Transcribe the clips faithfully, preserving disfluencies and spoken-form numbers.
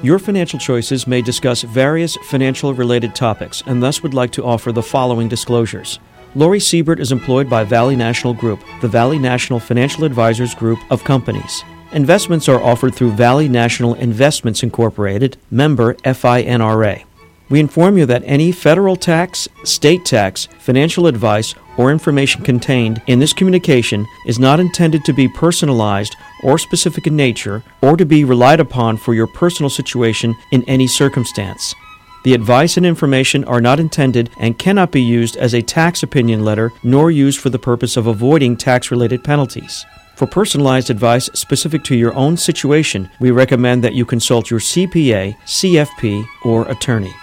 Your Financial Choices may discuss various financial-related topics and thus would like to offer the following disclosures. Lori Siebert is employed by Valley National Group, the Valley National Financial Advisors Group of companies. Investments are offered through Valley National Investments Incorporated, member F I N R A. We inform you that any federal tax, state tax, financial advice, or information contained in this communication is not intended to be personalized or specific in nature or to be relied upon for your personal situation in any circumstance. The advice and information are not intended and cannot be used as a tax opinion letter nor used for the purpose of avoiding tax-related penalties. For personalized advice specific to your own situation, we recommend that you consult your C P A, C F P, or attorney.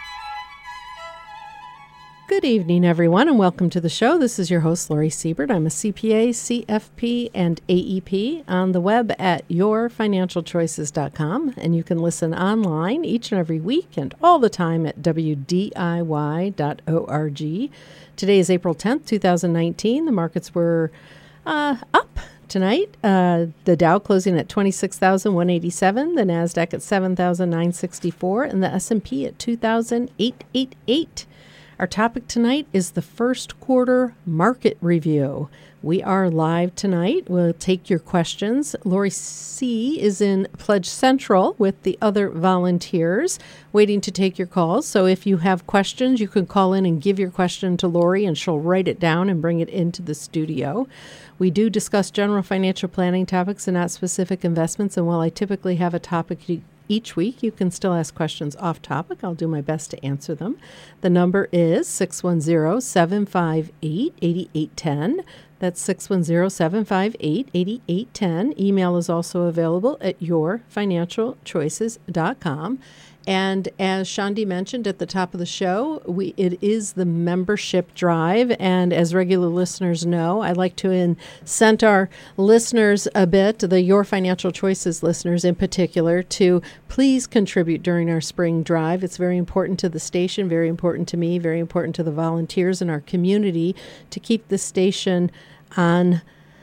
Good evening, everyone, and welcome to the show. This is your host, Lori Siebert. I'm a C P A, C F P, and A E P on the web at your financial choices dot com, and you can listen online each and every week and all the time at W D I Y dot org. Today is April tenth, twenty nineteen. The markets were uh, up tonight. Uh, the Dow closing at twenty-six thousand one hundred eighty-seven, the NASDAQ at seven thousand nine hundred sixty-four, and the S and P at two thousand eight hundred eighty-eight. Our topic tonight is the first quarter market review. We are live tonight. We'll take your questions. Lori C. is in Pledge Central with the other volunteers waiting to take your calls. So if you have questions, you can call in and give your question to Lori, and she'll write it down and bring it into the studio. We do discuss general financial planning topics and not specific investments. And while I typically have a topic each week, you can still ask questions off topic. I'll do my best to answer them. The number is six one zero, seven five eight, eight eight one zero. That's six one zero, seven five eight, eight eight one zero. Email is also available at your financial choices dot com. And as Shandi mentioned at the top of the show, we it is the membership drive. And as regular listeners know, I like to incent our listeners a bit, the Your Financial Choices listeners in particular, to please contribute during our spring drive. It's very important to the station, very important to me, very important to the volunteers in our community to keep the station on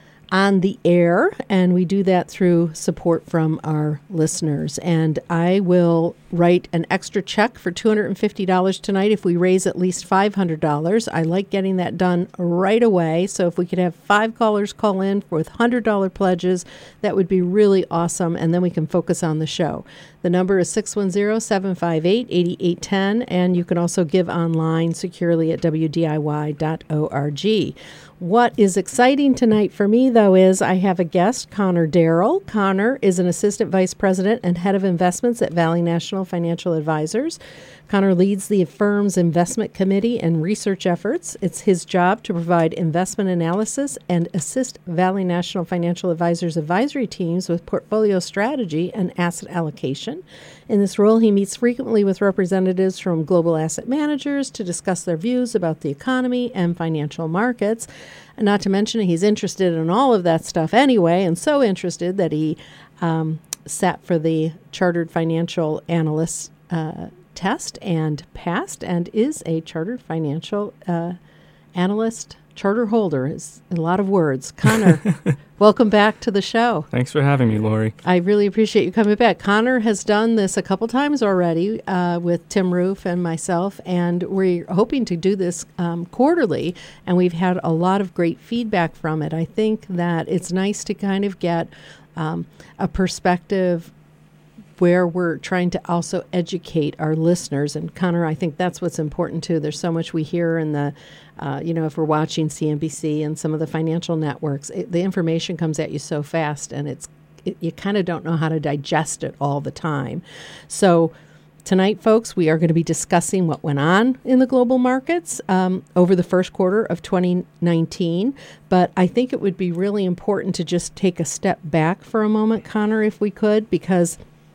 on the air, and we do that through support from our listeners. And I will write an extra check for two hundred fifty dollars tonight if we raise at least five hundred dollars. I like getting that done right away, so if we could have five callers call in with one hundred dollars pledges, that would be really awesome, and then we can focus on the show. The number is six one zero, seven five eight, eight eight one zero, and you can also give online securely at W D I Y dot org. What is exciting tonight for me, though, is I have a guest, Connor Darrell. Connor is an Assistant Vice President and Head of Investments at Valley National Financial Advisors. Connor leads the firm's investment committee and research efforts. It's his job to provide investment analysis and assist Valley National Financial Advisors advisory teams with portfolio strategy and asset allocation. In this role, he meets frequently with representatives from global asset managers to discuss their views about the economy and financial markets. And not to mention, he's interested in all of that stuff anyway, and so interested that he um, sat for the Chartered Financial Analyst uh, test and passed, and is a Chartered Financial uh, Analyst charter holder. Is a lot of words. Connor, welcome back to the show. Thanks for having me, Lori. I really appreciate you coming back. Connor has done this a couple times already uh, with Tim Roof and myself, and we're hoping to do this um, quarterly, and we've had a lot of great feedback from it. I think that it's nice to kind of get um, a perspective where we're trying to also educate our listeners. And Connor, I think that's what's important too. There's so much we hear in the, uh, you know, if we're watching C N B C and some of the financial networks, it, the information comes at you so fast, and it's it, you kind of don't know how to digest it all the time. So tonight, folks, we are going to be discussing what went on in the global markets um, over the first quarter of twenty nineteen. But I think it would be really important to just take a step back for a moment, Connor, if we could, because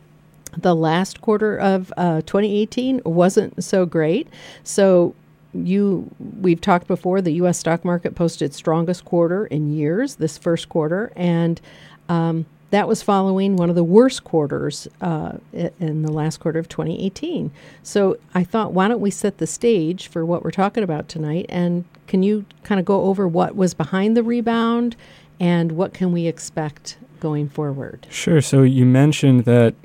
the last quarter of uh, twenty eighteen wasn't so great. So you, we've talked before, the U S stock market posted strongest quarter in years, this first quarter, and um, that was following one of the worst quarters uh, in the last quarter of twenty eighteen. So I thought, why don't we set the stage for what we're talking about tonight? And can you kind of go over what was behind the rebound and what can we expect going forward? Sure. So you mentioned that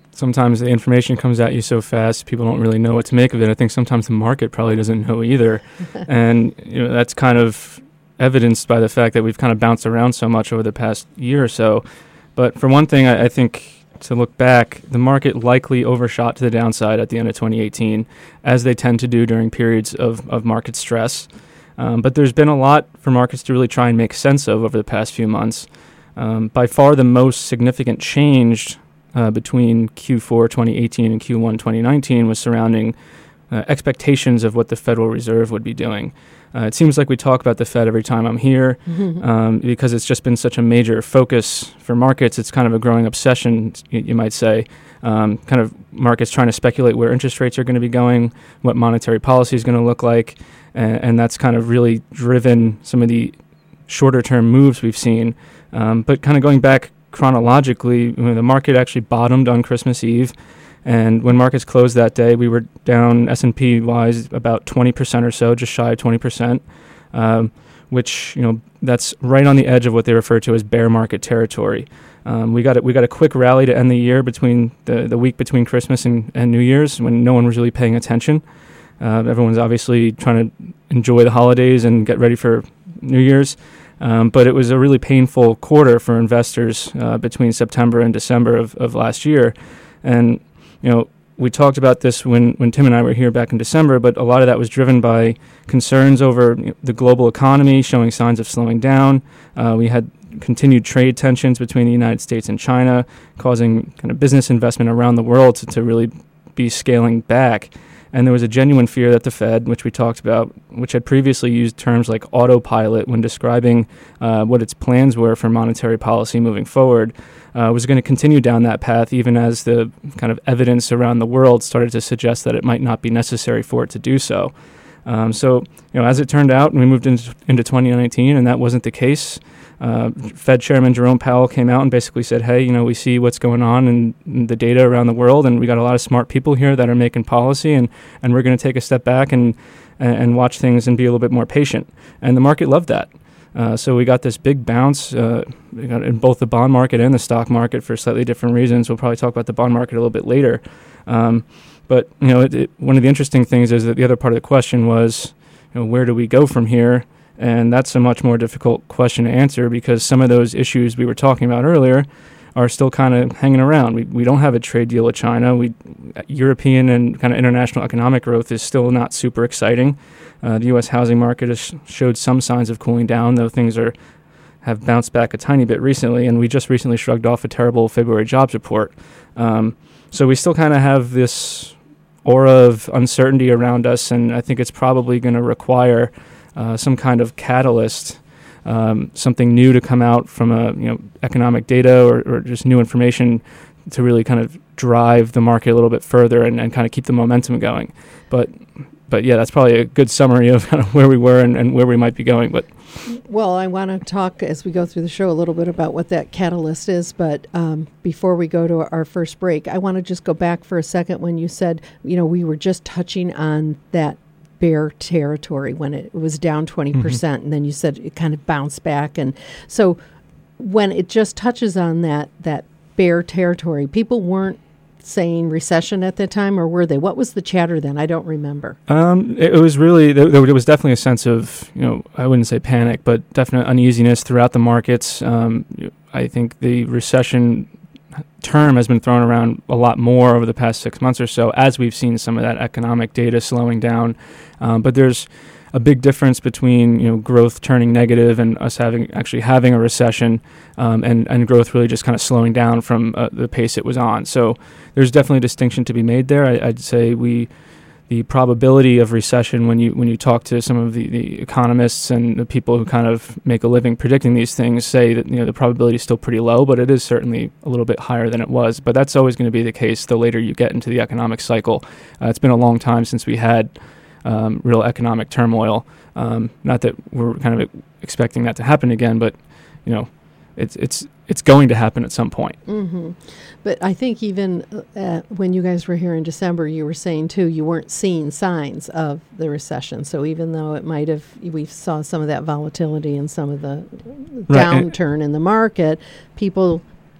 sometimes the information comes at you so fast, people don't really know what to make of it. I think sometimes the market probably doesn't know either. And you know, that's kind of evidenced by the fact that we've kind of bounced around so much over the past year or so. But for one thing, I, I think to look back, the market likely overshot to the downside at the end of twenty eighteen, as they tend to do during periods of, of market stress. Um, but there's been a lot for markets to really try and make sense of over the past few months. Um, by far the most significant change uh, between Q four twenty eighteen and Q one twenty nineteen was surrounding uh, expectations of what the Federal Reserve would be doing. Uh, it seems like we talk about the Fed every time I'm here um, because it's just been such a major focus for markets. It's kind of a growing obsession, you, you might say, um, kind of markets trying to speculate where interest rates are going to be going, what monetary policy is going to look like, and, and that's kind of really driven some of the shorter-term moves we've seen. Um, but kind of going back chronologically, when the market actually bottomed on Christmas Eve, and when markets closed that day, we were down S and P-wise about twenty percent or so, just shy of twenty percent, um, which, you know, that's right on the edge of what they refer to as bear market territory. Um, we got a, we got a quick rally to end the year between the, the week between Christmas and, and New Year's when no one was really paying attention. Uh, everyone's obviously trying to enjoy the holidays and get ready for New Year's. Um, but it was a really painful quarter for investors uh, between September and December of, of last year. And you know, we talked about this when, when Tim and I were here back in December, but a lot of that was driven by concerns over you know, the global economy showing signs of slowing down. Uh, we had continued trade tensions between the United States and China, causing kind of business investment around the world to, to really be scaling back. And there was a genuine fear that the Fed, which we talked about, which had previously used terms like autopilot when describing uh, what its plans were for monetary policy moving forward, uh, was going to continue down that path even as the kind of evidence around the world started to suggest that it might not be necessary for it to do so. Um, so, you know, as it turned out, we moved into, into twenty nineteen, and that wasn't the case. Uh, Fed Chairman Jerome Powell came out and basically said, hey, you know, we see what's going on in, in the data around the world, and we got a lot of smart people here that are making policy, and, and we're going to take a step back and, and, and watch things and be a little bit more patient. And the market loved that. Uh, so we got this big bounce uh, we got in both the bond market and the stock market for slightly different reasons. We'll probably talk about the bond market a little bit later. Um, but, you know, it, it, one of the interesting things is that the other part of the question was, you know, where do we go from here? And that's a much more difficult question to answer because some of those issues we were talking about earlier are still kind of hanging around. We we don't have a trade deal with China. We European and kind of international economic growth is still not super exciting. Uh, the U S housing market has showed some signs of cooling down, though things are have bounced back a tiny bit recently. And we just recently shrugged off a terrible February jobs report. Um, so we still kind of have this aura of uncertainty around us, and I think it's probably going to require Uh, some kind of catalyst, um, something new to come out from a you know economic data or, or just new information to really kind of drive the market a little bit further and, and kind of keep the momentum going. But but yeah, that's probably a good summary of kind of where we were and, and where we might be going. But well, I want to talk as we go through the show a little bit about what that catalyst is. But um, before we go to our first break, I want to just go back for a second when you said, you know, we were just touching on that bear territory when it was down twenty percent, mm-hmm. and then you said it kind of bounced back. And so when it just touches on that that bear territory, people weren't saying recession at that time, or were they? What was the chatter then? I don't remember. Um, it, it was really, there, there was definitely a sense of, you know, I wouldn't say panic, but definite uneasiness throughout the markets. Um, I think the recession term has been thrown around a lot more over the past six months or so as we've seen some of that economic data slowing down. Um, but there's a big difference between, you know, growth turning negative and us having actually having a recession, um, and, and growth really just kind of slowing down from uh, the pace it was on. So there's definitely a distinction to be made there. I, I'd say we the probability of recession when you when you talk to some of the, the economists and the people who kind of make a living predicting these things say that, you know, the probability is still pretty low, but it is certainly a little bit higher than it was. But that's always going to be the case the later you get into the economic cycle. Uh, it's been a long time since we had um, real economic turmoil. Um, not that we're kind of expecting that to happen again, but, you know, it's it's it's going to happen at some point. Mm-hmm. But I think even uh, when you guys were here in December, you were saying, too, you weren't seeing signs of the recession. So even though it might have, we saw some of that volatility and some of the right. downturn in the market, people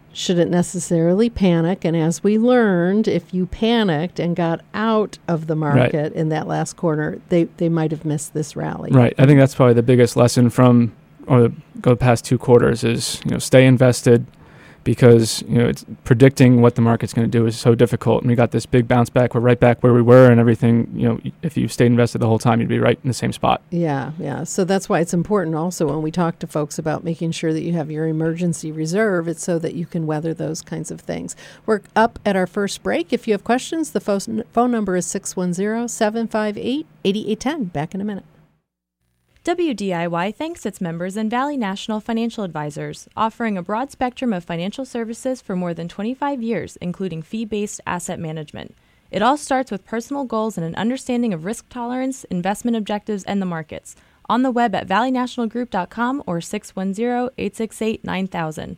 shouldn't necessarily panic. And as we learned, if you panicked and got out of the market right. in that last quarter, they, they might have missed this rally. Right. I think that's probably the biggest lesson from or the, the past two quarters is, you know, stay invested, because, you know, it's predicting what the market's going to do is so difficult. And we got this big bounce back. We're right back where we were, and everything, you know, if you stayed invested the whole time, you'd be right in the same spot. Yeah, yeah. So that's why it's important also when we talk to folks about making sure that you have your emergency reserve. It's so that you can weather those kinds of things. We're up at our first break. If you have questions, the phone, phone number is six one zero, seven five eight, eight eight one zero. Back in a minute. W D I Y thanks its members and Valley National Financial Advisors, offering a broad spectrum of financial services for more than twenty-five years, including fee-based asset management. It all starts with personal goals and an understanding of risk tolerance, investment objectives, and the markets. On the web at valley national group dot com or six one zero, eight six eight, nine thousand.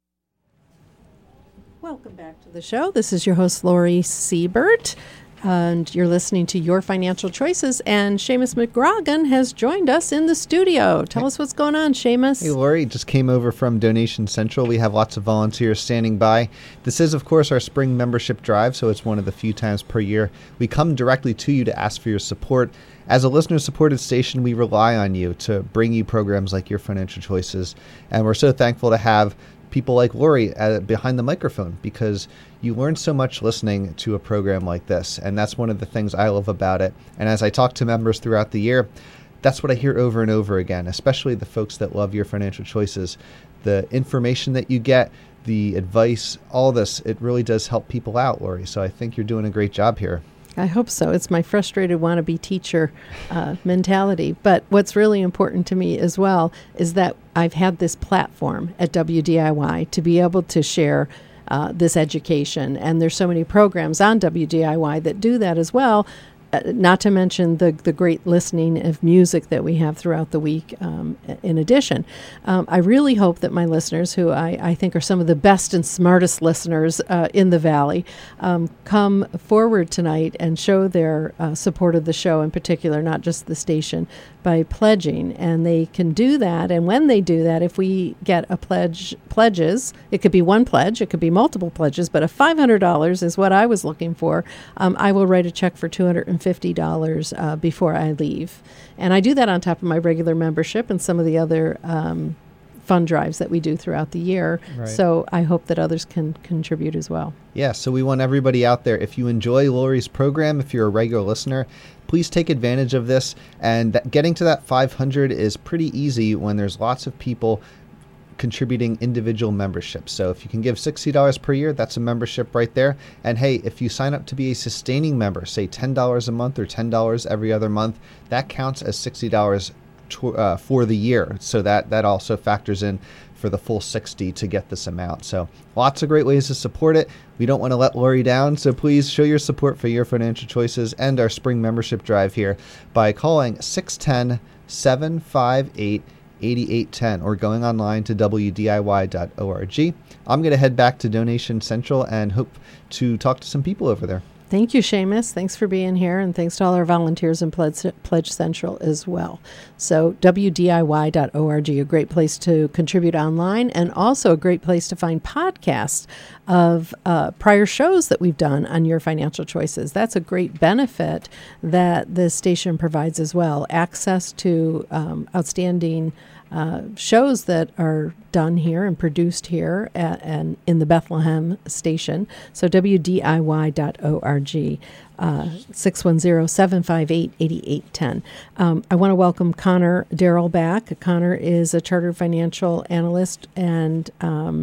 Welcome back to the show. This is your host, Lori Siebert. And you're listening to Your Financial Choices, and Seamus McGrogan has joined us in the studio. Tell us what's going on, Seamus. Hey, Lori, just came over from Donation Central. We have lots of volunteers standing by. This is, of course, our spring membership drive, so it's one of the few times per year we come directly to you to ask for your support. As a listener-supported station, we rely on you to bring you programs like Your Financial Choices, and we're so thankful to have people like Lori uh, behind the microphone, because you learn so much listening to a program like this, and that's one of the things I love about it. And as I talk to members throughout the year, that's what I hear over and over again, especially the folks that love Your Financial Choices. The information that you get, the advice, all this, it really does help people out, Lori. So I think you're doing a great job here. I hope so. It's my frustrated wannabe teacher uh, mentality. But what's really important to me as well is that I've had this platform at W D I Y to be able to share uh, this education. And there's so many programs on W D I Y that do that as well. Uh, not to mention the the great listening of music that we have throughout the week um, in addition. Um, I really hope that my listeners, who I, I think are some of the best and smartest listeners uh, in the Valley, um, come forward tonight and show their uh, support of the show in particular, not just the station, by pledging. And they can do that. And when they do that, if we get a pledge, pledges, it could be one pledge, it could be multiple pledges, but if five hundred dollars is what I was looking for, um, I will write a check for two hundred fifty dollars uh, before I leave. And I do that on top of my regular membership and some of the other um, fund drives that we do throughout the year. Right. So I hope that others can contribute as well. Yeah, so we want everybody out there, if you enjoy Lori's program, if you're a regular listener, please take advantage of this. And that, getting to that five hundred is pretty easy when there's lots of people contributing individual memberships. So if you can give sixty dollars per year, that's a membership right there. And hey, if you sign up to be a sustaining member, say ten dollars a month or ten dollars every other month, that counts as sixty dollars to, uh, for the year. So that, that also factors in for the full sixty to get this amount. So lots of great ways to support it. We don't want to let Lori down, so please show your support for Your Financial Choices and our spring membership drive here by calling six one zero, seven five eight, eight eight one zero or going online to w d i y dot org. I'm going to head back to Donation Central and hope to talk to some people over there. Thank you, Seamus. Thanks for being here, and thanks to all our volunteers in Pledge, Pledge Central as well. So w d i y dot org, a great place to contribute online, and also a great place to find podcasts of uh, prior shows that we've done on Your Financial Choices. That's a great benefit that the station provides as well. Access to um, outstanding Uh, shows that are done here and produced here at, and in the Bethlehem station. So w d i y dot org, uh, six one zero, seven five eight, eight eight one zero. Um, I want to welcome Connor Darrell back. Connor is a chartered financial analyst and um,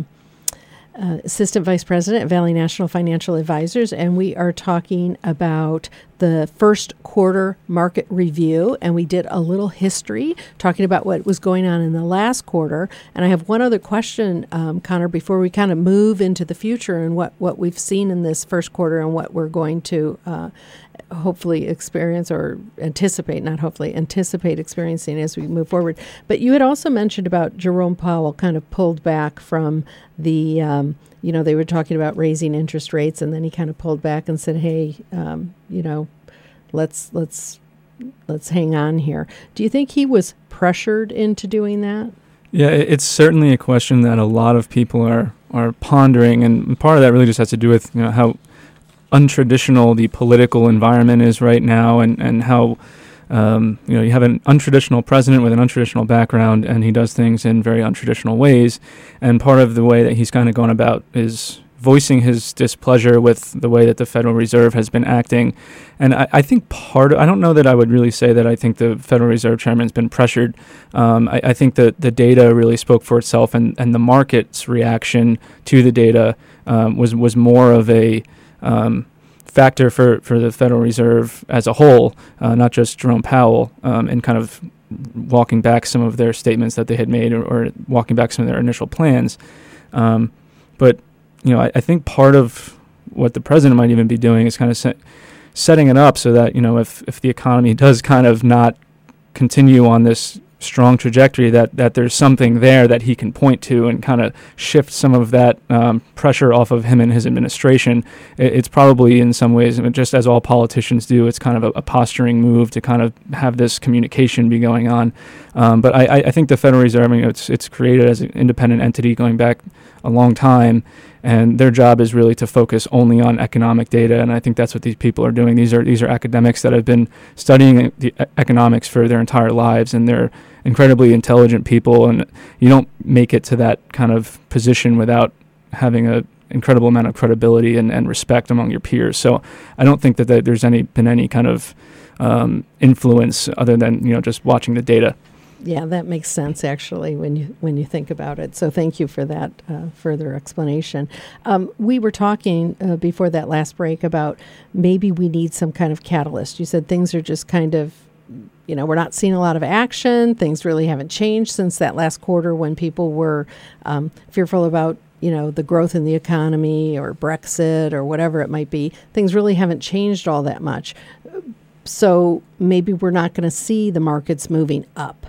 Uh, Assistant Vice President at Valley National Financial Advisors, and we are talking about the first quarter market review, and we did a little history talking about what was going on in the last quarter. And I have one other question, um, Connor, before we kind of move into the future and what, what we've seen in this first quarter and what we're going to uh, hopefully experience or anticipate, not hopefully, anticipate experiencing as we move forward. But you had also mentioned about Jerome Powell kind of pulled back from the, um, you know, they were talking about raising interest rates, and then he kind of pulled back and said, hey, um, you know, let's, let's, let's hang on here. Do you think he was pressured into doing that? Yeah, it's certainly a question that a lot of people are, are pondering, and part of that really just has to do with, you know, how untraditional the political environment is right now, and, and how um, you know you have an untraditional president with an untraditional background, and he does things in very untraditional ways. And part of the way that he's kind of gone about is voicing his displeasure with the way that the Federal Reserve has been acting. And I, I think part of, I don't know that I would really say that I think the Federal Reserve Chairman's been pressured. Um, I, I think that the data really spoke for itself, and, and the market's reaction to the data um, was, was more of a um, factor for, for the Federal Reserve as a whole, uh, not just Jerome Powell, um, and kind of walking back some of their statements that they had made, or, or walking back some of their initial plans. Um, but You know, I, I think part of what the president might even be doing is kind of set, setting it up so that, you know, if, if the economy does kind of not continue on this strong trajectory, that, that there's something there that he can point to and kind of shift some of that um, pressure off of him and his administration. It, it's probably in some ways, just as all politicians do, it's kind of a, a posturing move to kind of have this communication be going on. Um, but I, I think the Federal Reserve, I mean, it's it's created as an independent entity going back a long time, and their job is really to focus only on economic data, and I think that's what these people are doing. These are these are academics that have been studying the economics for their entire lives, and they're incredibly intelligent people, and you don't make it to that kind of position without having a incredible amount of credibility and, and respect among your peers. So I don't think that, that there's any been any kind of um, influence other than, you know, just watching the data. Yeah, that makes sense, actually, when you when you think about it. So thank you for that uh, further explanation. Um, we were talking uh, before that last break about maybe we need some kind of catalyst. You said things are just kind of, you know, we're not seeing a lot of action. Things really haven't changed since that last quarter when people were um, fearful about, you know, the growth in the economy or Brexit or whatever it might be. Things really haven't changed all that much. So maybe we're not going to see the markets moving up.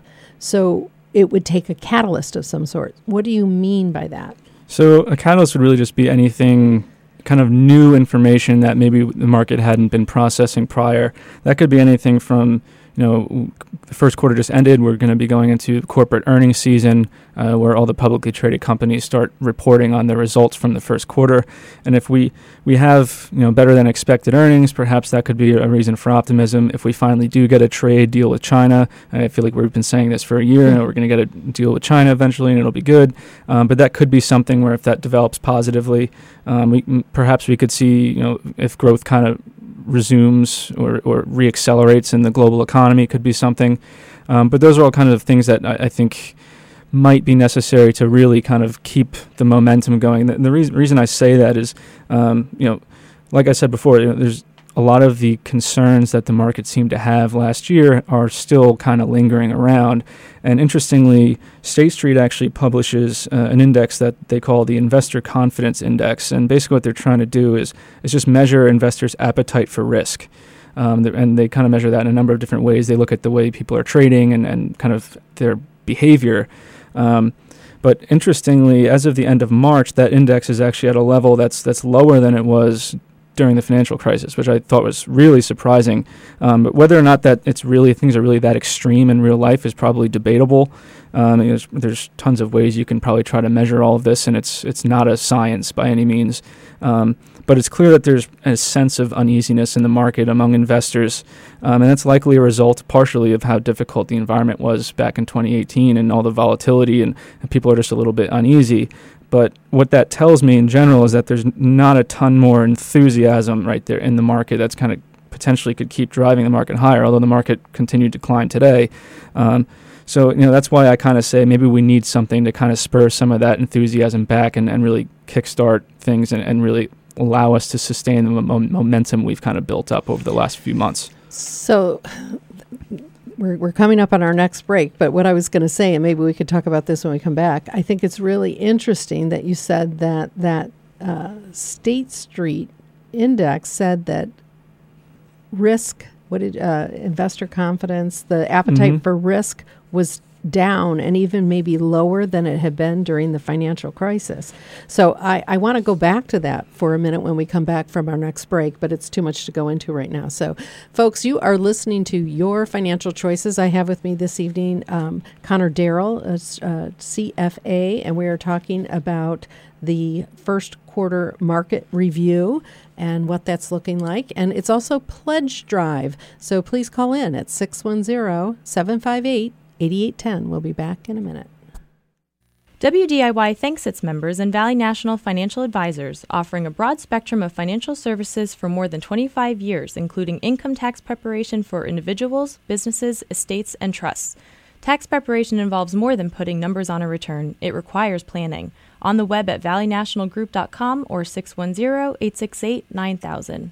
So it would take a catalyst of some sort. What do you mean by that? So a catalyst would really just be anything kind of new information that maybe the market hadn't been processing prior. That could be anything from, you know, the first quarter just ended. We're going to be going into corporate earnings season, uh, where all the publicly traded companies start reporting on their results from the first quarter. And if we, we have, you know, better than expected earnings, perhaps that could be a reason for optimism. If we finally do get a trade deal with China, I feel like we've been saying this for a year, and we're going to get a deal with China eventually, and it'll be good. Um, but that could be something where if that develops positively, um, we perhaps we could see, you know, if growth kind of resumes or, or reaccelerates in the global economy, could be something. Um, but those are all kind of things that I, I think might be necessary to really kind of keep the momentum going. The, the reason, reason I say that is, um, you know, like I said before, you know, there's a lot of the concerns that the market seemed to have last year are still kind of lingering around. And interestingly, State Street actually publishes uh, an index that they call the Investor Confidence Index. And basically what they're trying to do is, is just measure investors' appetite for risk. Um, and they kind of measure that in a number of different ways. They look at the way people are trading and, and kind of their behavior. Um, but interestingly, as of the end of March, that index is actually at a level that's that's lower than it was during the financial crisis, which I thought was really surprising. Um, but whether or not that it's really things are really that extreme in real life is probably debatable. Um, there's, there's tons of ways you can probably try to measure all of this, and it's it's not a science by any means. Um, but it's clear that there's a sense of uneasiness in the market among investors, um, and that's likely a result partially of how difficult the environment was back in twenty eighteen and all the volatility, and, and people are just a little bit uneasy. But what that tells me in general is that there's not a ton more enthusiasm right there in the market that's kind of potentially could keep driving the market higher, although the market continued to decline today. Um, so, you know, that's why I kind of say maybe we need something to kind of spur some of that enthusiasm back and, and really kickstart things and, and really allow us to sustain the mo- momentum we've kind of built up over the last few months. So we're we're coming up on our next break, but what I was going to say, and maybe we could talk about this when we come back, I think it's really interesting that you said that that uh, State Street Index said that risk, what did uh, investor confidence, the appetite mm-hmm. for risk was down and even maybe lower than it had been during the financial crisis. So I, I want to go back to that for a minute when we come back from our next break, but it's too much to go into right now. So folks, you are listening to Your Financial Choices. I have with me this evening um, Connor Darrell, a, a C F A, and we are talking about the first quarter market review and what that's looking like. And it's also Pledge Drive. So please call in at six one zero, seven five eight, eight eight one zero. We'll be back in a minute. W D I Y thanks its members and Valley National Financial Advisors, offering a broad spectrum of financial services for more than twenty-five years, including income tax preparation for individuals, businesses, estates, and trusts. Tax preparation involves more than putting numbers on a return. It requires planning. On the web at valley national group dot com or six one zero, eight six eight, nine thousand.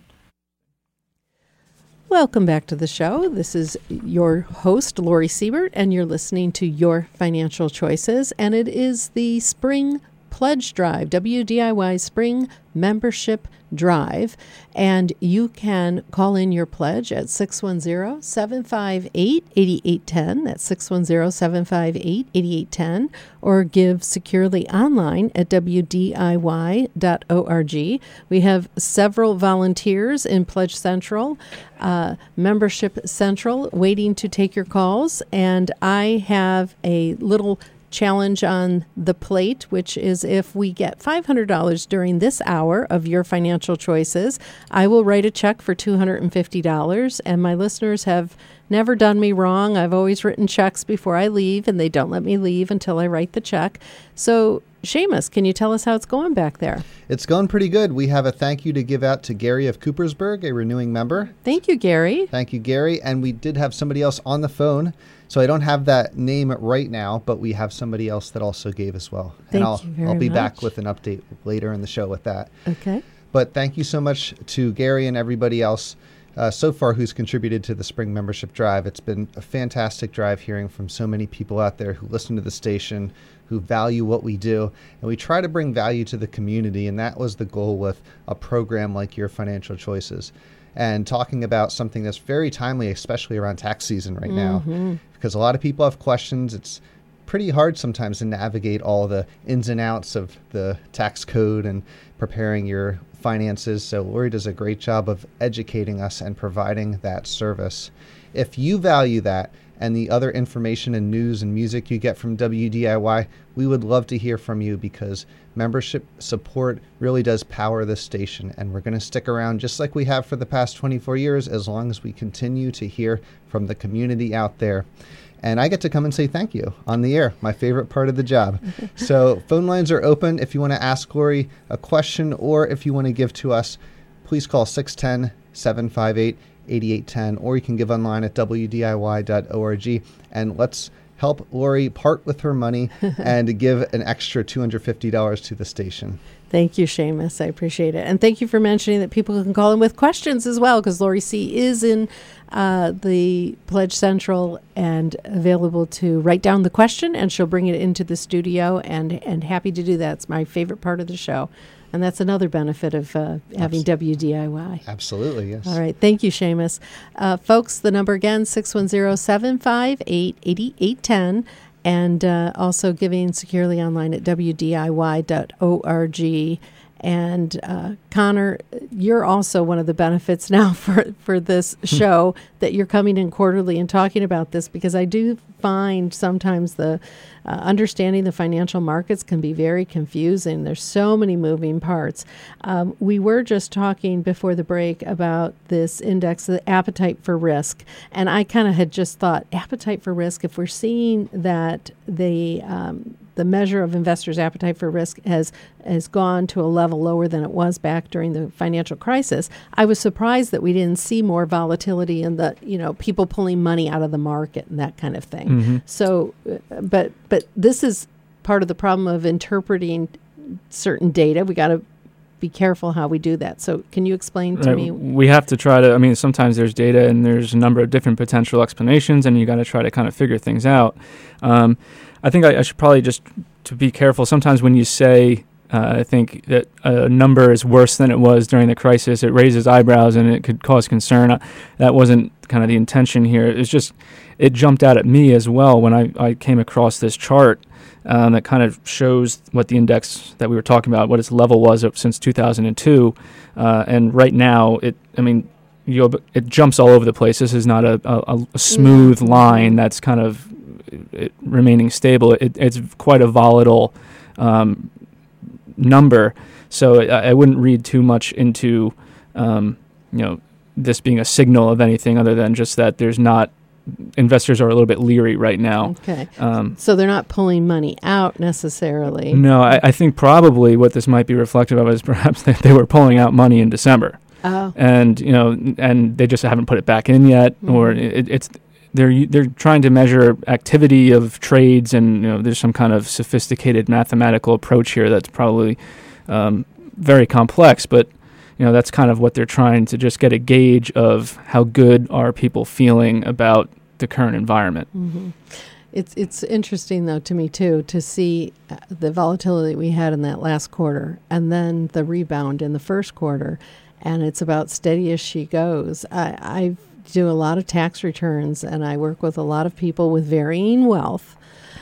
Welcome back to the show. This is your host, Lori Siebert, and you're listening to Your Financial Choices, and it is the Spring Pledge Drive, W D I Y Spring Membership Drive, and you can call in your pledge at six one zero, seven five eight, eight eight one zero. That's six one zero, seven five eight, eight eight one zero, or give securely online at w d i y dot org. We have several volunteers in Pledge Central, uh, Membership Central, waiting to take your calls, and I have a little challenge on the plate, which is if we get five hundred dollars during this hour of Your Financial Choices, I will write a check for two hundred fifty dollars. And my listeners have never done me wrong. I've always written checks before I leave, and they don't let me leave until I write the check. So, Seamus, can you tell us how it's going back there? It's going pretty good. We have a thank you to give out to Gary of Coopersburg, a renewing member. Thank you, Gary. Thank you, Gary. And we did have somebody else on the phone. So I don't have that name right now, but we have somebody else that also gave as well. Thank and I'll, you very I'll be much. back with an update later in the show with that. Okay. But thank you so much to Gary and everybody else uh, so far who's contributed to the Spring Membership Drive. It's been a fantastic drive hearing from so many people out there who listen to the station, who value what we do, and we try to bring value to the community, and that was the goal with a program like Your Financial Choices. And talking about something that's very timely, especially around tax season right Mm-hmm. now, because a lot of people have questions. It's pretty hard sometimes to navigate all the ins and outs of the tax code and preparing your finances. So Lori does a great job of educating us and providing that service. If you value that and the other information and news and music you get from W D I Y, we would love to hear from you, because membership support really does power this station, and we're going to stick around just like we have for the past twenty-four years as long as we continue to hear from the community out there. And I get to come and say thank you on the air, my favorite part of the job. So phone lines are open if you want to ask Lori a question, or if you want to give to us, please call six one zero, seven five eight, eight eight one zero, or you can give online at w d i y dot org. And let's help Lori part with her money and give an extra two hundred fifty dollars to the station. Thank you, Seamus. I appreciate it. And thank you for mentioning that people can call in with questions as well, because Lori C. is in uh, the Pledge Central and available to write down the question, and she'll bring it into the studio, and, and happy to do that. It's my favorite part of the show. And that's another benefit of uh, having W D I Y. Absolutely, yes. All right. Thank you, Seamus. Uh, folks, the number again, six one zero, seven five eight, eight eight one zero, and uh, also giving securely online at w d i y dot org. And uh, Connor, you're also one of the benefits now for, for this show that you're coming in quarterly and talking about this, because I do find sometimes the uh, understanding the financial markets can be very confusing. There's so many moving parts. Um, we were just talking before the break about this index, the appetite for risk. And I kind of had just thought, appetite for risk, if we're seeing that the um, the measure of investors' appetite for risk has has gone to a level lower than it was back during the financial crisis, I was surprised that we didn't see more volatility in the, you know, people pulling money out of the market and that kind of thing. Mm-hmm. So, uh, but but this is part of the problem of interpreting certain data. We got to be careful how we do that. So can you explain to Right. me? We have to try to, I mean, sometimes there's data and there's a number of different potential explanations, and you got to try to kind of figure things out. Um, I think I, I should probably just, to be careful, sometimes when you say Uh, I think that a number is worse than it was during the crisis. It raises eyebrows and it could cause concern. Uh, that wasn't kind of the intention here. It's just, it jumped out at me as well when I, I came across this chart um, that kind of shows what the index that we were talking about, what its level was up since two thousand two. Uh, and right now, it, I mean, you, it jumps all over the place. This is not a, a, a smooth line that's kind of it, remaining stable. It, it's quite a volatile um, number. So I, I wouldn't read too much into, um, you know, this being a signal of anything other than just that there's not, investors are a little bit leery right now. Okay. Um, so they're not pulling money out necessarily. No, I, I think probably what this might be reflective of is perhaps that they were pulling out money in December. Oh. And, you know, and they just haven't put it back in yet, mm-hmm. or it, it's, they're they're trying to measure activity of trades, and you know there's some kind of sophisticated mathematical approach here that's probably um, very complex, but you know that's kind of what they're trying to just get a gauge of how good are people feeling about the current environment. Mm-hmm. It's it's interesting though to me too to see the volatility we had in that last quarter, and then the rebound in the first quarter, and it's about steady as she goes. I I've do a lot of tax returns, and I work with a lot of people with varying wealth,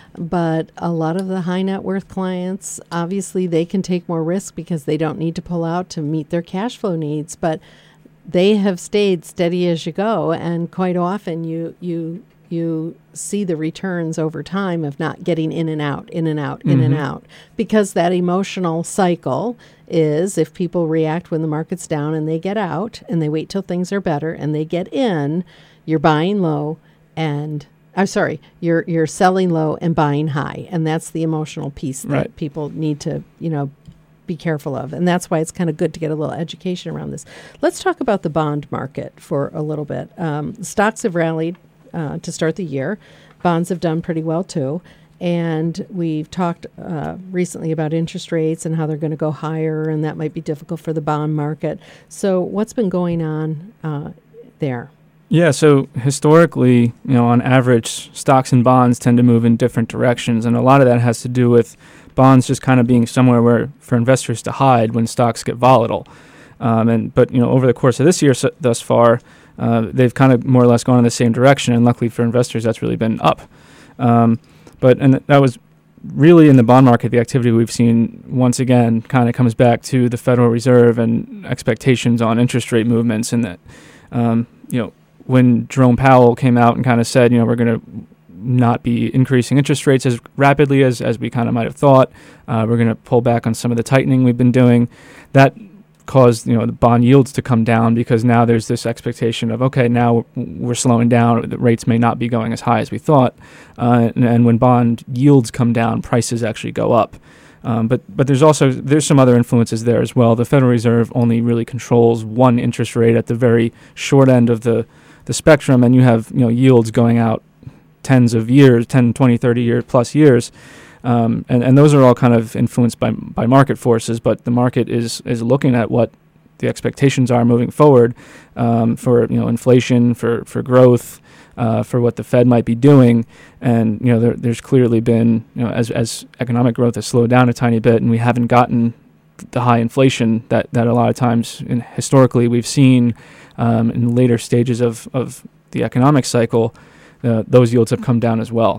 but a lot of the high net worth clients, obviously they can take more risk because they don't need to pull out to meet their cash flow needs, but they have stayed steady as you go, and quite often you you you see the returns over time of not getting in and out, in and out, in mm-hmm. and out, because that emotional cycle is if people react when the market's down and they get out and they wait till things are better and they get in, you're buying low and I'm sorry, you're you're selling low and buying high, and that's the emotional piece that right. people need to, you know, be careful of, and that's why it's kind of good to get a little education around this. Let's talk about the bond market for a little bit. Um, stocks have rallied uh, to start the year. Bonds have done pretty well too. And we've talked uh, recently about interest rates and how they're going to go higher, and that might be difficult for the bond market. So what's been going on uh, there? Yeah, so historically, you know, on average, stocks and bonds tend to move in different directions, and a lot of that has to do with bonds just kind of being somewhere where for investors to hide when stocks get volatile. Um, and but you know, over the course of this year so, thus far, uh, they've kind of more or less gone in the same direction, and luckily for investors, that's really been up. Um, But and that was really in the bond market, the activity we've seen once again kind of comes back to the Federal Reserve and expectations on interest rate movements. And that, um, you know, when Jerome Powell came out and kind of said, you know, we're going to not be increasing interest rates as rapidly as, as we kind of might have thought, uh, we're going to pull back on some of the tightening we've been doing, that caused, you know, the bond yields to come down because now there's this expectation of, okay, now we're slowing down, the rates may not be going as high as we thought, uh, and, and when bond yields come down, prices actually go up. Um, but but there's also there's some other influences there as well. The Federal Reserve only really controls one interest rate at the very short end of the, the spectrum, and you have, you know, yields going out tens of years, ten, twenty, thirty year plus years. Um, and, and those are all kind of influenced by by market forces, but the market is is looking at what the expectations are moving forward um, for you know inflation, for for growth, uh, for what the Fed might be doing, and you know there, there's clearly been you know as as economic growth has slowed down a tiny bit, and we haven't gotten the high inflation that, that a lot of times in, historically we've seen um, in later stages of of the economic cycle, uh, those yields have come down as well.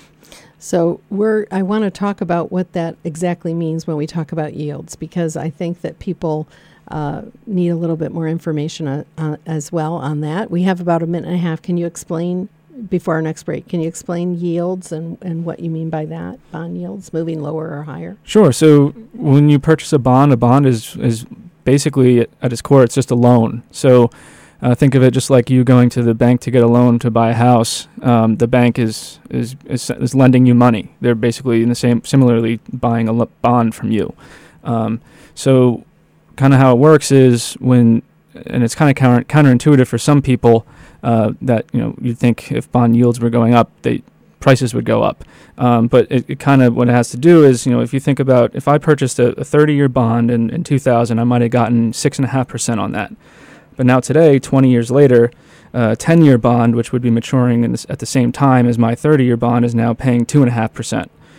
So we're. I want to talk about what that exactly means when we talk about yields, because I think that people uh, need a little bit more information uh, uh, as well on that. We have about a minute and a half. Can you explain, before our next break, can you explain yields and, and what you mean by that, bond yields moving lower or higher? Sure. So when you purchase a bond, a bond is, is basically, at its core, it's just a loan. So Uh, think of it just like you going to the bank to get a loan to buy a house. Um, the bank is, is is is lending you money. They're basically in the same, similarly buying a l- bond from you. Um, so, kind of how it works is when, and it's kind of counter, counterintuitive for some people uh, that you know you'd think if bond yields were going up, they prices would go up. Um, but it, it kind of what it has to do is you know if you think about if I purchased a, a thirty-year bond in, in two thousand, I might have gotten six and a half percent on that. But now today, twenty years later, a uh, ten-year bond, which would be maturing in this, at the same time as my thirty-year bond, is now paying two point five percent.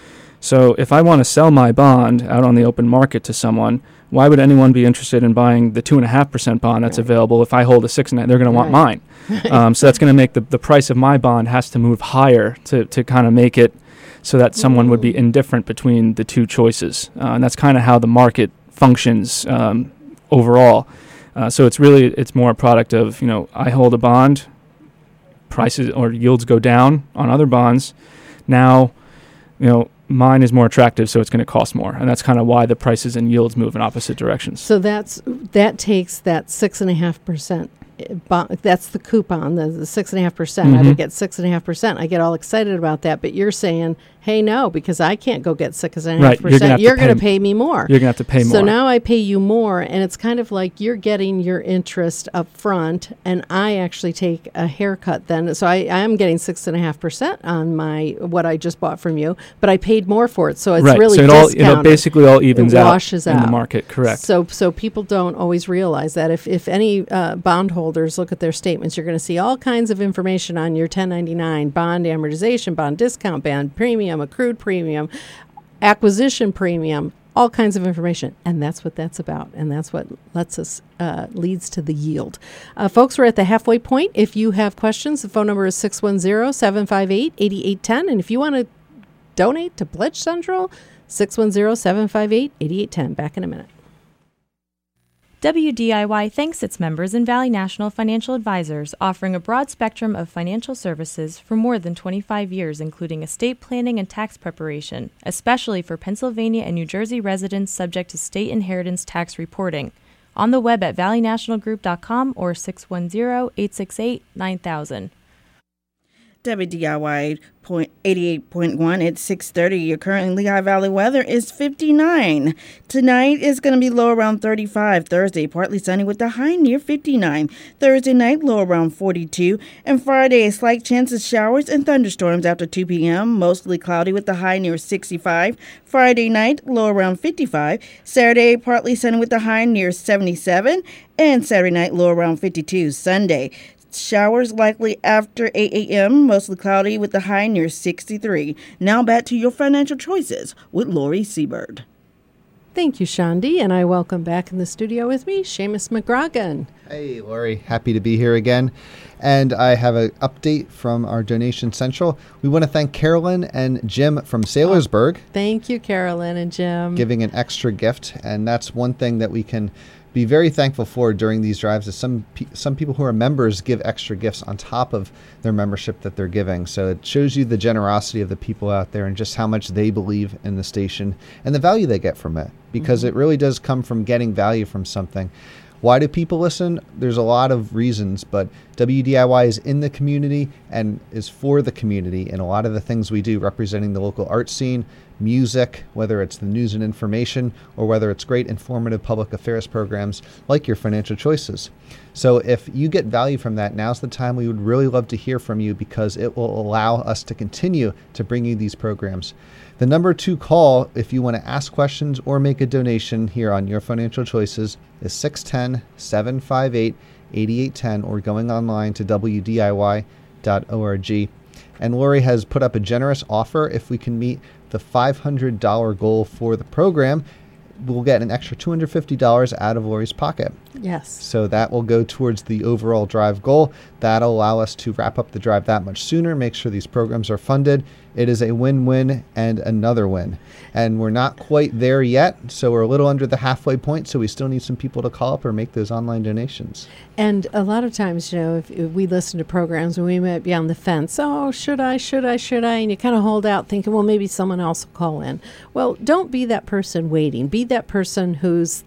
So if I want to sell my bond out on the open market to someone, why would anyone be interested in buying the two and a half percent bond that's right. available? If I hold a six and a, they're going right. to want mine. um, so that's going to make the, the price of my bond has to move higher to, to kind of make it so that someone Ooh. would be indifferent between the two choices. Uh, and that's kind of how the market functions um, overall. Uh, so it's really, it's more a product of, you know, I hold a bond, prices or yields go down on other bonds. Now, you know, mine is more attractive, so it's going to cost more. And that's kind of why the prices and yields move in opposite directions. So that's that takes that six and a half percent. That's the coupon, the, the six and a half percent. Mm-hmm. I would get six and a half percent. I get all excited about that, but you're saying, hey, no, because I can't go get six and a half percent. You're going to pay me more. You're going to have to pay more. So now I pay you more, and it's kind of like you're getting your interest up front, and I actually take a haircut then. So I, I am getting six and a half percent on my what I just bought from you, but I paid more for it. So it's right. really so it discounted. all, it basically all evens it out washes in out. the market. Correct. So so people don't always realize that. If if any uh, bondholders look at their statements, you're going to see all kinds of information on your ten ninety-nine, bond amortization, bond discount, bond premium, accrued premium, acquisition premium, all kinds of information. And that's what that's about. And that's what lets us, uh, leads to the yield. Uh, folks, we're at the halfway point. If you have questions, the phone number is six one zero, seven five eight, eight eight one zero. And if you want to donate to Pledge Central, six one zero, seven five eight, eight eight one zero. Back in a minute. W D I Y thanks its members and Valley National Financial Advisors, offering a broad spectrum of financial services for more than twenty-five years, including estate planning and tax preparation, especially for Pennsylvania and New Jersey residents subject to state inheritance tax reporting. On the web at valley national group dot com or six one zero, eight six eight, nine thousand. W D I Y eighty-eight point one at six thirty. Your current Lehigh Valley weather is fifty-nine. Tonight is going to be low around thirty-five. Thursday, partly sunny with the high near fifty-nine. Thursday night, low around forty-two. And Friday, a slight chance of showers and thunderstorms after two p.m. Mostly cloudy with the high near sixty-five. Friday night, low around fifty-five. Saturday, partly sunny with the high near seventy-seven. And Saturday night, low around fifty-two. Sunday, showers likely after eight a.m., mostly cloudy with the high near sixty-three. Now back to your financial choices with Lori Seabird. Thank you, Shandi, and I welcome back in the studio with me, Seamus McGrogan. Hey, Lori. Happy to be here again. And I have an update from our Donation Central. We want to thank Carolyn and Jim from Saylorsburg. Oh, thank you, Carolyn and Jim. Giving an extra gift, and that's one thing that we can be very thankful for during these drives is some pe- some people who are members give extra gifts on top of their membership that they're giving. So it shows you the generosity of the people out there and just how much they believe in the station and the value they get from it, because mm-hmm. it really does come from getting value from something. Why do people listen? There's a lot of reasons, but W D I Y is in the community and is for the community, and a lot of the things we do representing the local art scene, music, whether it's the news and information, or whether it's great informative public affairs programs like your financial choices. So if you get value from that, now's the time. We would really love to hear from you, because it will allow us to continue to bring you these programs. The number to call if you want to ask questions or make a donation here on Your Financial Choices is six one zero, seven five eight, eight eight one zero, or going online to w d i y dot org. And Lori has put up a generous offer. If we can meet the five hundred dollars goal for the program, we'll get an extra two hundred fifty dollars out of Lori's pocket. Yes. So that will go towards the overall drive goal. That'll allow us to wrap up the drive that much sooner, make sure these programs are funded. It is a win-win and another win. And we're not quite there yet, so we're a little under the halfway point, so we still need some people to call up or make those online donations. And a lot of times, you know, if, if we listen to programs and we might be on the fence, oh, should I, should I, should I? And you kind of hold out thinking, well, maybe someone else will call in. Well, don't be that person waiting. Be that person who's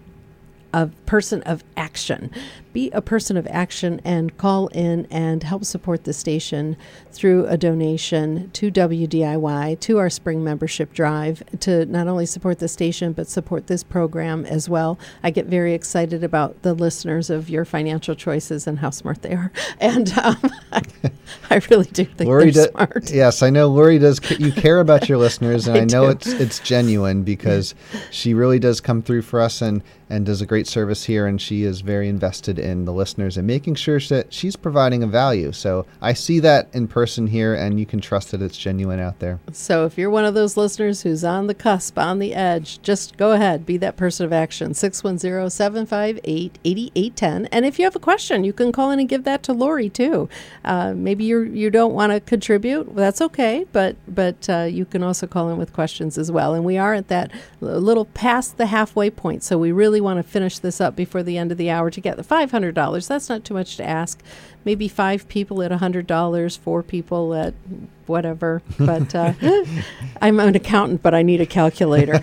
a person of action. Be a person of action and call in and help support the station through a donation to W D I Y, to our spring membership drive, to not only support the station, but support this program as well. I get very excited about the listeners of Your Financial Choices and how smart they are. And um, I, I really do think Lori they're do, smart. Yes, I know Lori does. You care about your listeners, and I, I know do. it's it's genuine, because she really does come through for us and, and does a great service here, and she is very invested in the listeners and making sure that she's providing a value. So I see that in person here, and you can trust that it's genuine out there. So if you're one of those listeners who's on the cusp, on the edge, just go ahead, be that person of action. six one zero, seven five eight, eight eight one zero. And if you have a question, you can call in and give that to Lori too. Uh, maybe you you don't want to contribute. Well, that's okay, but but uh, you can also call in with questions as well. And we are at that little past the halfway point, so we really want to finish this up before the end of the hour to get the five hundred dollars. That's not too much to ask. Maybe five people at one hundred dollars, four people at whatever. But uh, I'm an accountant, but I need a calculator.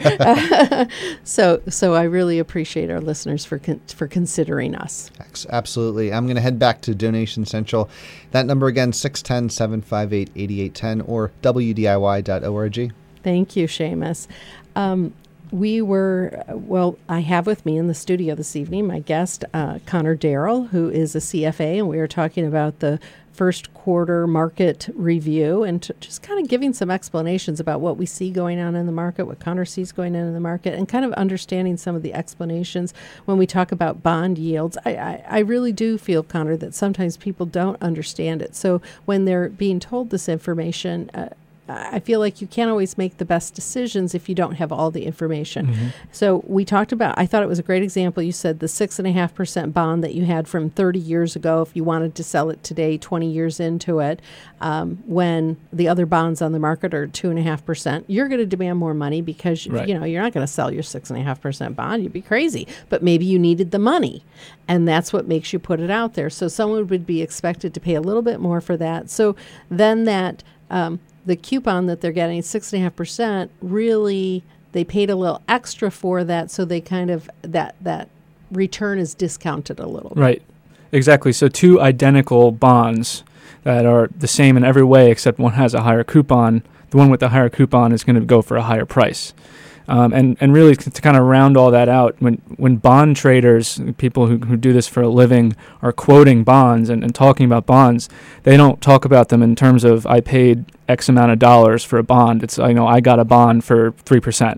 so so I really appreciate our listeners for con- for considering us. Absolutely. I'm going to head back to Donation Central. That number again, six one zero, seven five eight, eight eight one zero or W D I Y dot org. Thank you, Seamus. Um, We were, well, I have with me in the studio this evening my guest, uh, Connor Darrell, who is a C F A, and we were talking about the first quarter market review and t- just kind of giving some explanations about what we see going on in the market, what Connor sees going on in the market, and kind of understanding some of the explanations when we talk about bond yields. I, I, I really do feel, Connor, that sometimes people don't understand it. So when they're being told this information, uh, I feel like you can't always make the best decisions if you don't have all the information. Mm-hmm. So we talked about, I thought it was a great example. You said the six and a half percent bond that you had from thirty years ago, if you wanted to sell it today, twenty years into it, um, when the other bonds on the market are two and a half percent, you're going to demand more money because, right. you know, you're not going to sell your six and a half percent bond. You'd be crazy, but maybe you needed the money, and that's what makes you put it out there. So someone would be expected to pay a little bit more for that. So then that, um, the coupon that they're getting, six and a half percent, really, they paid a little extra for that, so they kind of, that that return is discounted a little bit. Right, exactly. So two identical bonds that are the same in every way, except one has a higher coupon. The one with the higher coupon is going to go for a higher price. Um, and, and really to kind of round all that out, when when bond traders, people who, who do this for a living, are quoting bonds and, and talking about bonds, they don't talk about them in terms of I paid X amount of dollars for a bond. It's, you know, I got a bond for three percent.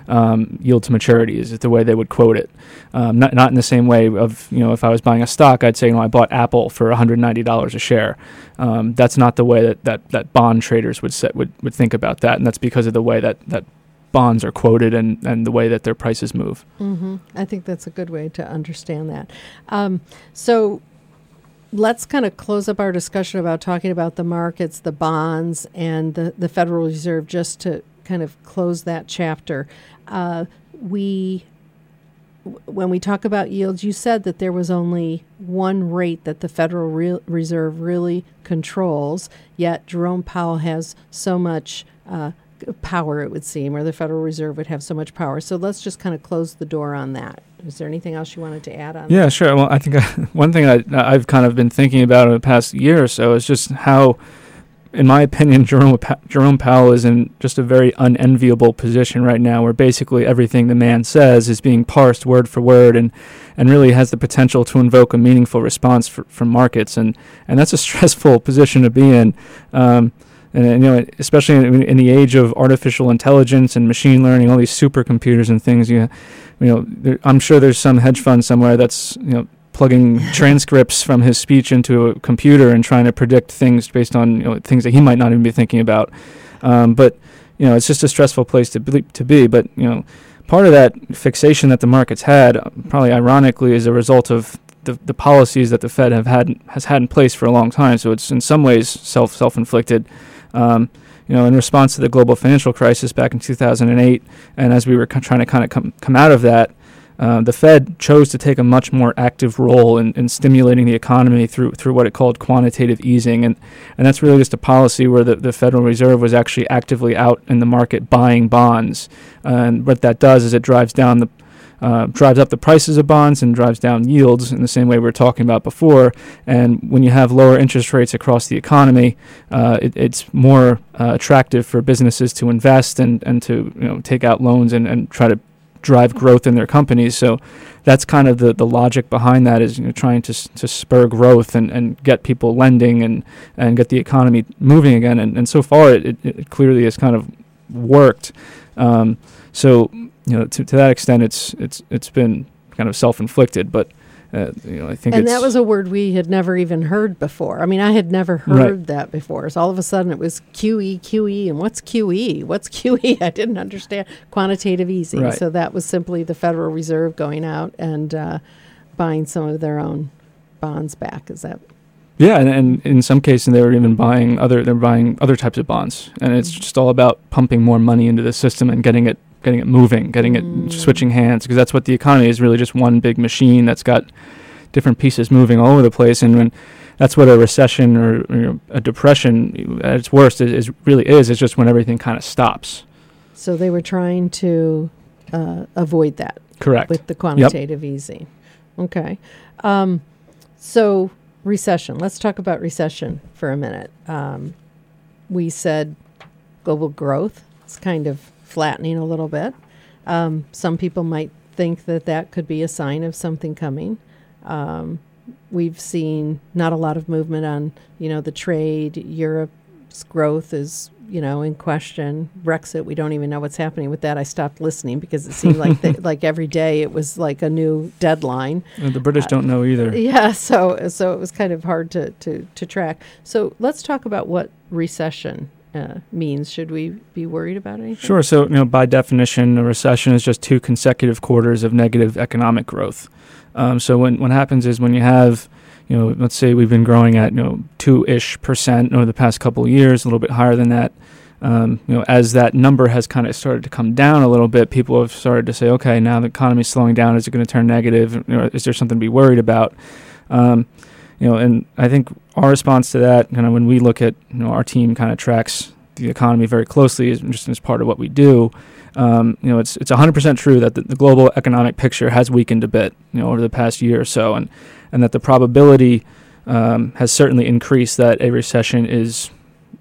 Um, yield to maturity is the way they would quote it. Um, not not in the same way of, you know, if I was buying a stock, I'd say, you know, I bought Apple for one hundred ninety dollars a share. Um, that's not the way that, that, that bond traders would set, would, would think about that, and that's because of the way that, that bonds are quoted and, and the way that their prices move. Mm-hmm. I think that's a good way to understand that. Um, so let's kind of close up our discussion about talking about the markets, the bonds, and the, the Federal Reserve, just to kind of close that chapter. Uh, we, w- when we talk about yields, you said that there was only one rate that the Federal Re- Reserve really controls, yet Jerome Powell has so much uh, power, it would seem, or the Federal Reserve would have so much power. So let's just kind of close the door on that. Is there anything else you wanted to add on Yeah, that? sure. Well, I think I, one thing I, I've kind of been thinking about in the past year or so is just how, in my opinion, Jerome, Jerome Powell is in just a very unenviable position right now, where basically everything the man says is being parsed word for word and, and really has the potential to invoke a meaningful response for, from markets. And, and that's a stressful position to be in. Um, And, you know, especially in, in the age of artificial intelligence and machine learning, all these supercomputers and things, you, you know, there, I'm sure there's some hedge fund somewhere that's, you know, plugging transcripts from his speech into a computer and trying to predict things based on, you know, things that he might not even be thinking about. Um, but, you know, it's just a stressful place to be, to be. But, you know, part of that fixation that the market's had, probably ironically, is a result of the, the policies that the Fed have had has had in place for a long time. So it's in some ways self self-inflicted. Um, you know, in response to the global financial crisis back in two thousand eight, and as we were co- trying to kind of come, come out of that, uh, the Fed chose to take a much more active role in, in stimulating the economy through through what it called quantitative easing. And, and that's really just a policy where the, the Federal Reserve was actually actively out in the market buying bonds. Uh, and what that does is it drives down the Uh, drives up the prices of bonds and drives down yields in the same way we were talking about before. And when you have lower interest rates across the economy, uh, it, it's more uh, attractive for businesses to invest and, and to, you know, take out loans and, and try to drive growth in their companies. So that's kind of the, the logic behind that, is, you know, trying to to spur growth and, and get people lending and, and get the economy moving again. And, and so far it, it, it clearly has kind of worked. Um, so you know, to, to that extent, it's it's it's been kind of self-inflicted. But Uh, you know, I think and it's, that was a word we had never even heard before. I mean, I had never heard Right. that before. So all of a sudden it was Q E, Q E, and what's Q E? What's Q E? I didn't understand. Quantitative easing. Right. So that was simply the Federal Reserve going out and uh, buying some of their own bonds back. Is that? Yeah, and, and in some cases they were even buying other they're buying other types of bonds, and it's Mm. just all about pumping more money into the system and getting it getting it moving, getting Mm. it switching hands, because that's what the economy is, really just one big machine that's got different pieces moving all over the place. And when that's what a recession or, or a depression at its worst is, is really is. It's just when everything kind of stops. So they were trying to uh, avoid that. Correct. With the quantitative easing. Okay. Um, so recession. Let's talk about recession for a minute. Um, we said global growth is kind of flattening a little bit. Um, some people might think that that could be a sign of something coming. Um, we've seen not a lot of movement on, you know, the trade. Europe's growth is, you know, in question. Brexit, we don't even know what's happening with that. I stopped listening because it seemed like the, like every day it was like a new deadline. And the British uh, don't know either. Yeah, so so it was kind of hard to, to, to track. So let's talk about what recession uh, means. Should we be worried about anything? Sure. So, you know, by definition, a recession is just two consecutive quarters of negative economic growth. Um, so when what happens is when you have, you know, let's say we've been growing at, you know, two-ish percent over the past couple of years, a little bit higher than that. Um, you know, as that number has kind of started to come down a little bit, people have started to say, okay, now the economy is slowing down. Is it going to turn negative? You know, is there something to be worried about? Um, you know, and I think our response to that, kind of when we look at, you know, our team kind of tracks the economy very closely, is just as part of what we do. Um, you know, it's it's one hundred percent true that the, the global economic picture has weakened a bit, you know, over the past year or so, and and that the probability um, has certainly increased that a recession is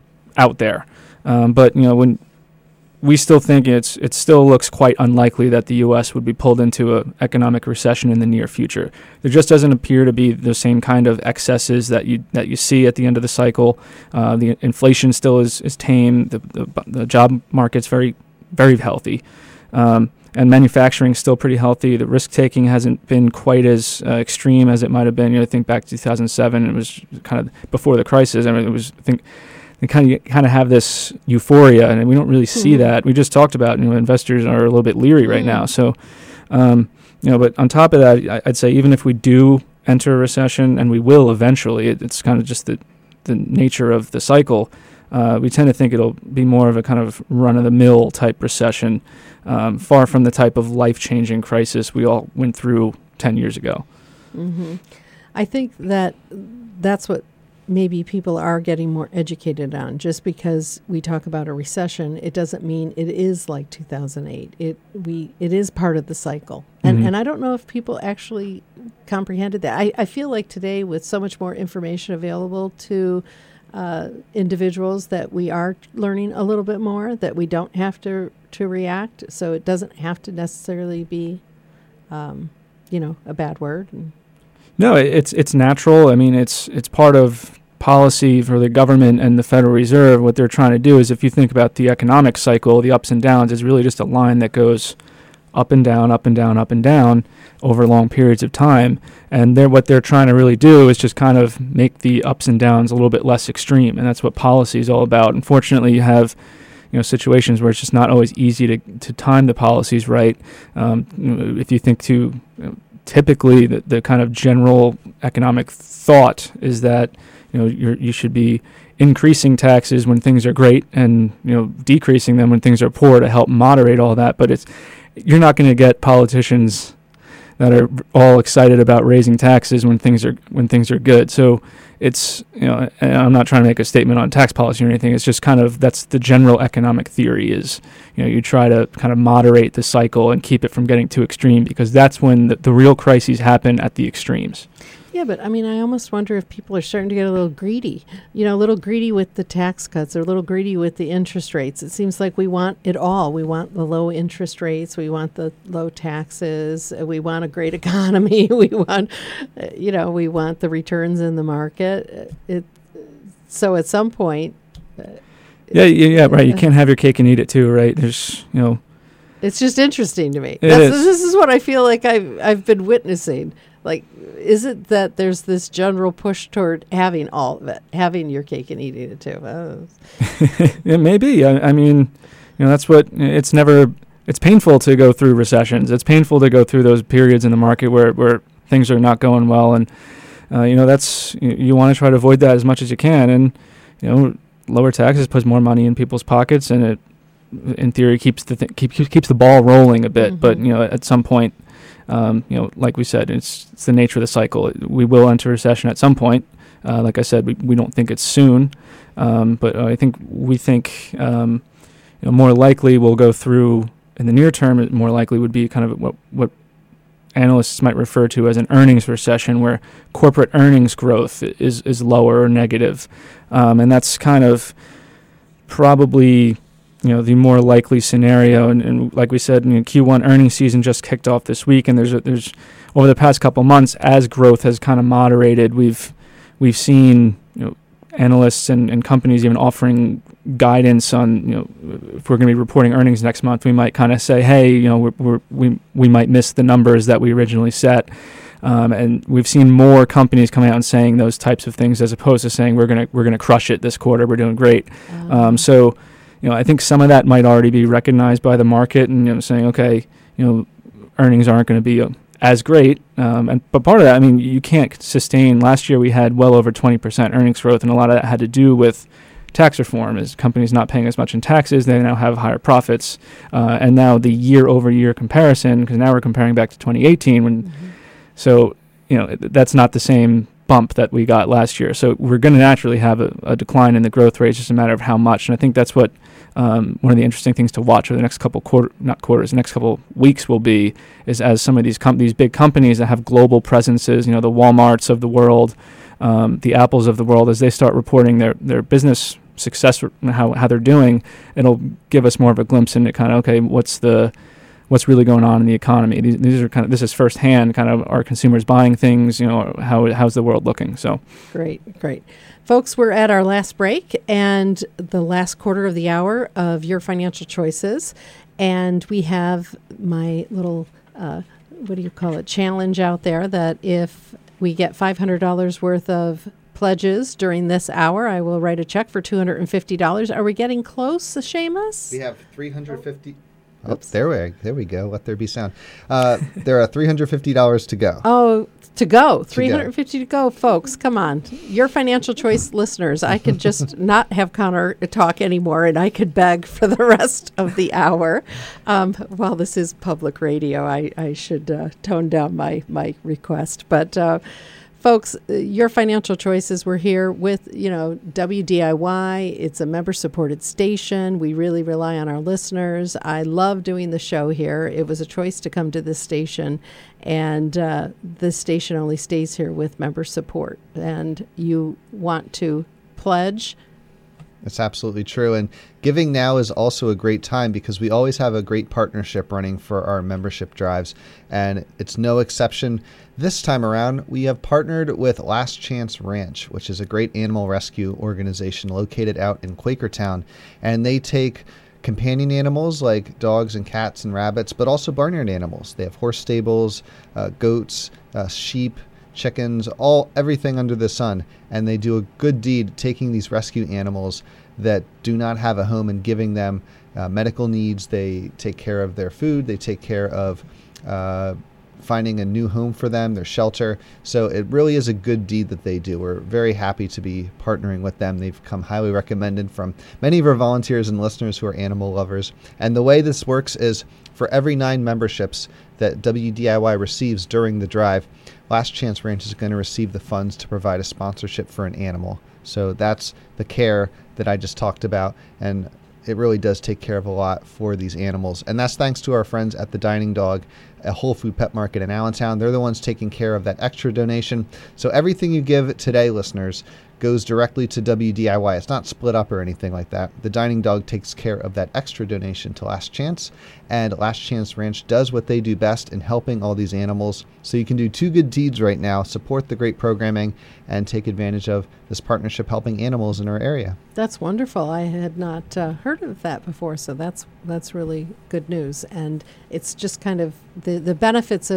out there. Um, but you know, when we still think it's it still looks quite unlikely that the U S would be pulled into an economic recession in the near future. There just doesn't appear to be the same kind of excesses that you that you see at the end of the cycle. Uh, the inflation still is is tame. The, the the job market's very very healthy, um, and manufacturing is still pretty healthy. The risk taking hasn't been quite as uh, extreme as it might have been. You know, I think back to two thousand seven, it was kind of before the crisis. I mean, it was I think. They kind of kind of have this euphoria, and we don't really see mm-hmm. that. We just talked about, you know, investors are a little bit leery right mm-hmm. now. So, um, you know, but on top of that, I'd say even if we do enter a recession, and we will eventually, it, it's kind of just the the nature of the cycle. Uh, we tend to think it'll be more of a kind of run-of-the-mill type recession, um, far from the type of life-changing crisis we all went through ten years ago. Mm-hmm. I think that that's what maybe people are getting more educated on. Just because we talk about a recession, it doesn't mean it is like two thousand eight. It we it is part of the cycle. And Mm-hmm. and I don't know if people actually comprehended that. I, I feel like today, with so much more information available to uh, individuals, that we are learning a little bit more, that we don't have to, to react. So it doesn't have to necessarily be, um, you know, a bad word. And No, it's it's natural. I mean, it's it's part of policy for the government and the Federal Reserve. What they're trying to do is, if you think about the economic cycle, the ups and downs is really just a line that goes up and down, up and down, up and down over long periods of time. And they're, what they're trying to really do is just kind of make the ups and downs a little bit less extreme. And that's what policy is all about. Unfortunately, you have you know, situations where it's just not always easy to, to time the policies right. Um, if you think to... You know, typically, the, the kind of general economic thought is that you know you're, you should be increasing taxes when things are great, and you know decreasing them when things are poor to help moderate all that. But it's you're not going to get politicians that are all excited about raising taxes when things are when things are good. So it's you know and I'm not trying to make a statement on tax policy or anything. It's just kind of that's the general economic theory is you know you try to kind of moderate the cycle and keep it from getting too extreme, because that's when the, the real crises happen at the extremes. Yeah, but I mean, I almost wonder if people are starting to get a little greedy, you know, a little greedy with the tax cuts, or a little greedy with the interest rates. It seems like we want it all. We want the low interest rates. We want the low taxes. Uh, we want a great economy. we want, uh, you know, we want the returns in the market. Uh, it. So at some point. Uh, yeah, yeah, yeah, right. You can't have your cake and eat it too, right? There's, you know. It's just interesting to me. It That's, is. This is what I feel like I've, I've been witnessing. Like, is it that there's this general push toward having all of it, having your cake and eating it too? Oh. It may be. I, I mean, you know, that's what it's never. It's painful to go through recessions. It's painful to go through those periods in the market where where things are not going well, and uh, you know, that's you, you want to try to avoid that as much as you can, and you know, lower taxes puts more money in people's pockets, and it, in theory, keeps the th- keep, keeps the ball rolling a bit. Mm-hmm. But you know, at some point, um, you know, like we said, it's it's the nature of the cycle. We will enter recession at some point. Uh, like I said, we we don't think it's soon, um, but uh, I think we think um, you know, more likely we'll go through in the near term. It more likely would be kind of what what analysts might refer to as an earnings recession, where corporate earnings growth is is lower or negative, um, and that's kind of probably, you know, the more likely scenario. And, and like we said, you know, Q one earnings season just kicked off this week, and there's a, there's over the past couple months, as growth has kind of moderated, we've we've seen, you know, analysts and, and companies even offering guidance on, you know, if we're going to be reporting earnings next month, we might kind of say, hey, you know, we're, we're, we we might miss the numbers that we originally set. Um, and we've seen more companies coming out and saying those types of things, as opposed to saying we're gonna we're gonna crush it this quarter, we're doing great. Um, um, so, you know, I think some of that might already be recognized by the market, and, you know, saying, okay, you know, earnings aren't going to be uh, as great. Um, and but part of that, I mean, you can't sustain. Last year we had well over twenty percent earnings growth, and a lot of that had to do with tax reform, is companies not paying as much in taxes. They now have higher profits, uh, and now the year-over-year comparison, because now we're comparing back to twenty eighteen, when mm-hmm. so you know that's not the same bump that we got last year. So we're going to naturally have a, a decline in the growth rate. It's just a matter of how much. And I think that's what um, one of the interesting things to watch over the next couple quarter, not quarters, the next couple weeks will be, is as some of these com- these big companies that have global presences, you know, the Walmarts of the world, um, the Apples of the world, as they start reporting their, their business success, how how they're doing, it'll give us more of a glimpse into kind of, okay, what's the what's really going on in the economy. These, these are kind of, this is firsthand kind of, are consumers buying things, you know, how how's the world looking? So great, great. Folks, we're at our last break and the last quarter of the hour of Your Financial Choices. And we have my little, uh, what do you call it, challenge out there, that if we get five hundred dollars worth of pledges during this hour, I will write a check for two hundred fifty dollars. Are we getting close, Seamus? We have three hundred fifty dollars. Oh, there we there we go. Let there be sound. Uh, there are three hundred fifty dollars to go. Oh, to go. three hundred fifty dollars to go, folks. Come on. Your Financial Choice listeners, I could just not have Connor talk anymore, and I could beg for the rest of the hour. Um, while this is public radio, I, I should uh, tone down my, my request. But uh, folks, Your Financial Choices, we're here with, you know, W D I Y. It's a member-supported station. We really rely on our listeners. I love doing the show here. It was a choice to come to this station, and uh, this station only stays here with member support. And you want to pledge. That's absolutely true. And Giving Now is also a great time, because we always have a great partnership running for our membership drives, and it's no exception. This time around, we have partnered with Last Chance Ranch, which is a great animal rescue organization located out in Quakertown, and they take companion animals like dogs and cats and rabbits, but also barnyard animals. They have horse stables, uh, goats, uh, sheep, chickens, all everything under the sun, and they do a good deed taking these rescue animals that do not have a home and giving them uh, medical needs. They take care of their food. They take care of uh, finding a new home for them, their shelter. So it really is a good deed that they do. We're very happy to be partnering with them. They've come highly recommended from many of our volunteers and listeners who are animal lovers. And the way this works is, for every nine memberships that W D I Y receives during the drive, Last Chance Ranch is going to receive the funds to provide a sponsorship for an animal. So that's the care that I just talked about, and it really does take care of a lot for these animals. And that's thanks to our friends at the Dining Dog, a Whole Food Pet Market in Allentown. They're the ones taking care of that extra donation. So everything you give today, listeners, goes directly to W D I Y. It's not split up or anything like that. The Dining Dog takes care of that extra donation to Last Chance, and Last Chance Ranch does what they do best in helping all these animals. So you can do two good deeds right now: support the great programming and take advantage of this partnership helping animals in our area. That's wonderful. I had not uh, heard of that before, so that's that's really good news. And it's just kind of the, the benefits of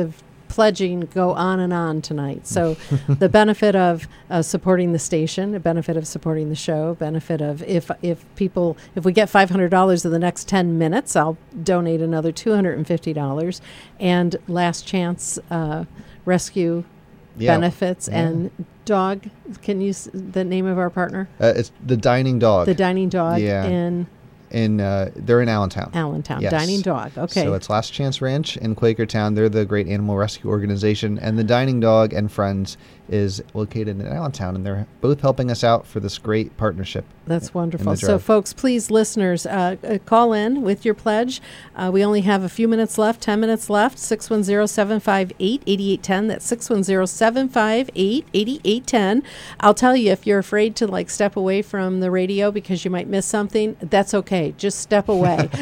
pledging go on and on tonight. So the benefit of uh, supporting the station, the benefit of supporting the show, benefit of if if people, if we get five hundred dollars in the next ten minutes, I'll donate another two hundred fifty dollars. And last chance uh, rescue Yeah. benefits Yeah. and dog. Can you, s- the name of our partner? Uh, it's the Dining Dog. The Dining Dog Yeah. in in uh, they're in Allentown. Allentown. Yes. Dining Dog. Okay. So it's Last Chance Ranch in Quakertown. They're the great animal rescue organization, and the Dining Dog and Friends is located in Allentown, and they're both helping us out for this great partnership. That's wonderful. the So, drive. folks, please, listeners, uh, uh, call in with your pledge. Uh, we only have a few minutes left, ten minutes left, six one zero, seven five eight, eight eight one zero. That's six one zero, seven five eight, eight eight one zero. I'll tell you, if you're afraid to, like, step away from the radio because you might miss something, that's okay. Just step away.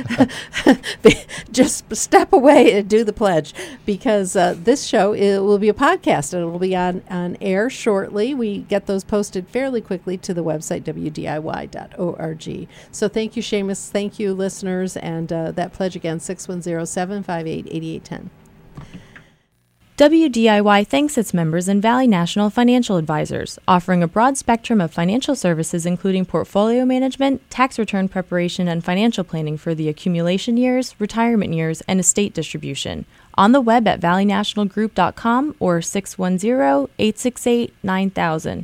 Just step away and do the pledge, because uh, this show it will be a podcast, and it will be on, on air shortly. We get those posted fairly quickly to the website, W D I Y dot org. So thank you, Seamus. Thank you, listeners. And uh, that pledge again, six one zero, seven five eight, eight eight one zero. W D I Y thanks its members and Valley National Financial Advisors, offering a broad spectrum of financial services including portfolio management, tax return preparation, and financial planning for the accumulation years, retirement years, and estate distribution. On the web at valley national group dot com or six one zero, eight six eight, nine thousand.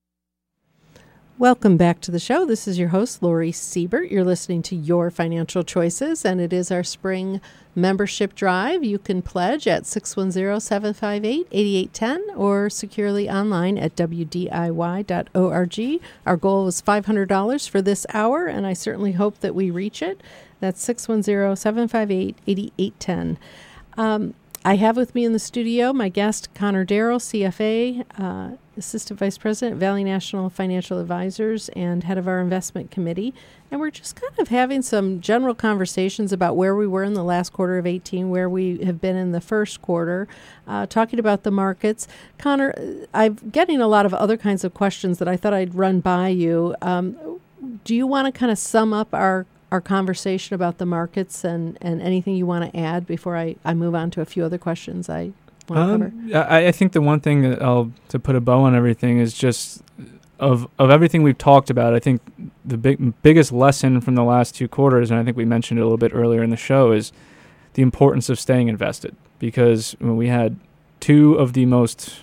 Welcome back to the show. This is your host, Lori Siebert. You're listening to Your Financial Choices, and it is our spring membership drive. You can pledge at six one zero, seven five eight, eight eight one zero or securely online at W D I Y dot org. Our goal was five hundred dollars for this hour, and I certainly hope that we reach it. That's six one zero, seven five eight, eight eight one zero. Um, I have with me in the studio my guest, Connor Darrow, C F A, uh, Assistant Vice President, Valley National Financial Advisors, and head of our investment committee. And we're just kind of having some general conversations about where we were in the last quarter of eighteen, where we have been in the first quarter, uh, talking about the markets. Connor, I'm getting a lot of other kinds of questions that I thought I'd run by you. Um, do you want to kind of sum up our our conversation about the markets and, and anything you want to add before I, I move on to a few other questions I want to Um, cover? I, I think the one thing that I'll to put a bow on everything is just of of everything we've talked about. I think the big biggest lesson from the last two quarters, and I think we mentioned it a little bit earlier in the show, is the importance of staying invested, because when we had two of the most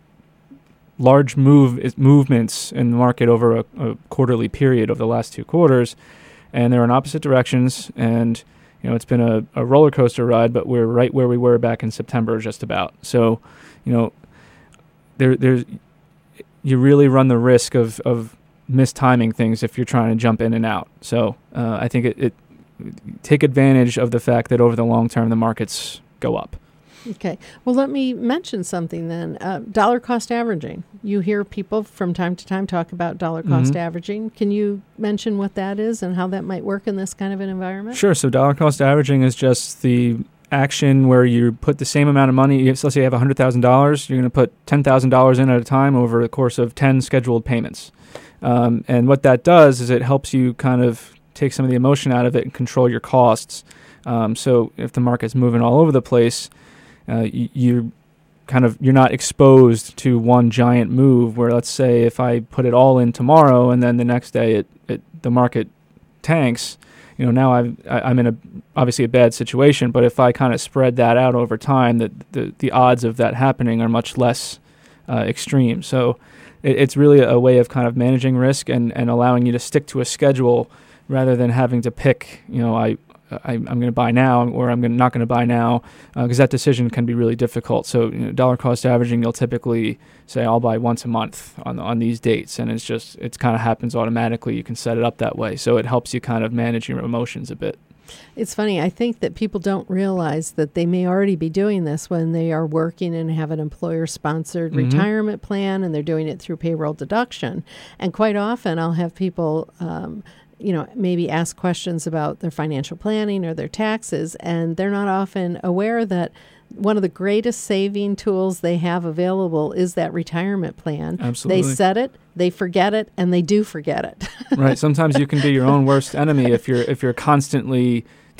large move movements in the market over a, a quarterly period of the last two quarters, and they're in opposite directions, and you know, it's been a, a roller coaster ride, but we're right where we were back in September, just about. So, you know, there, there's you really run the risk of, of mistiming things if you're trying to jump in and out. So, uh, I think it, it take advantage of the fact that over the long term the markets go up. Okay. Well, let me mention something then. Uh, dollar cost averaging. You hear people from time to time talk about dollar cost Mhm. averaging. Can you mention what that is and how that might work in this kind of an environment? Sure. So dollar cost averaging is just the action where you put the same amount of money. So let's say you have one hundred thousand dollars. You're going to put ten thousand dollars in at a time over the course of ten scheduled payments. Um, and what that does is it helps you kind of take some of the emotion out of it and control your costs. Um, so if the market's moving all over the place, Uh, you, you kind of you're not exposed to one giant move where, let's say, if I put it all in tomorrow and then the next day it, it the market tanks, you know, now I've, I, I'm in a obviously a bad situation. But if I kind of spread that out over time, that the the odds of that happening are much less uh, extreme. So it, it's really a way of kind of managing risk and, and allowing you to stick to a schedule rather than having to pick, you know, I. I, I'm going to buy now or I'm gonna, not going to buy now, because uh, that decision can be really difficult. So, you know, dollar cost averaging, you'll typically say I'll buy once a month on on these dates, and it's just it kind of happens automatically. You can set it up that way, so it helps you kind of manage your emotions a bit. It's funny. I think that people don't realize that they may already be doing this when they are working and have an employer-sponsored Mm-hmm. retirement plan, and they're doing it through payroll deduction. And quite often, I'll have people Um, you know, maybe ask questions about their financial planning or their taxes, and they're not often aware that one of the greatest saving tools they have available is that retirement plan. Absolutely. They set it, they forget it, and they do forget it. Right. Sometimes you can be your own worst enemy if you're if you're constantly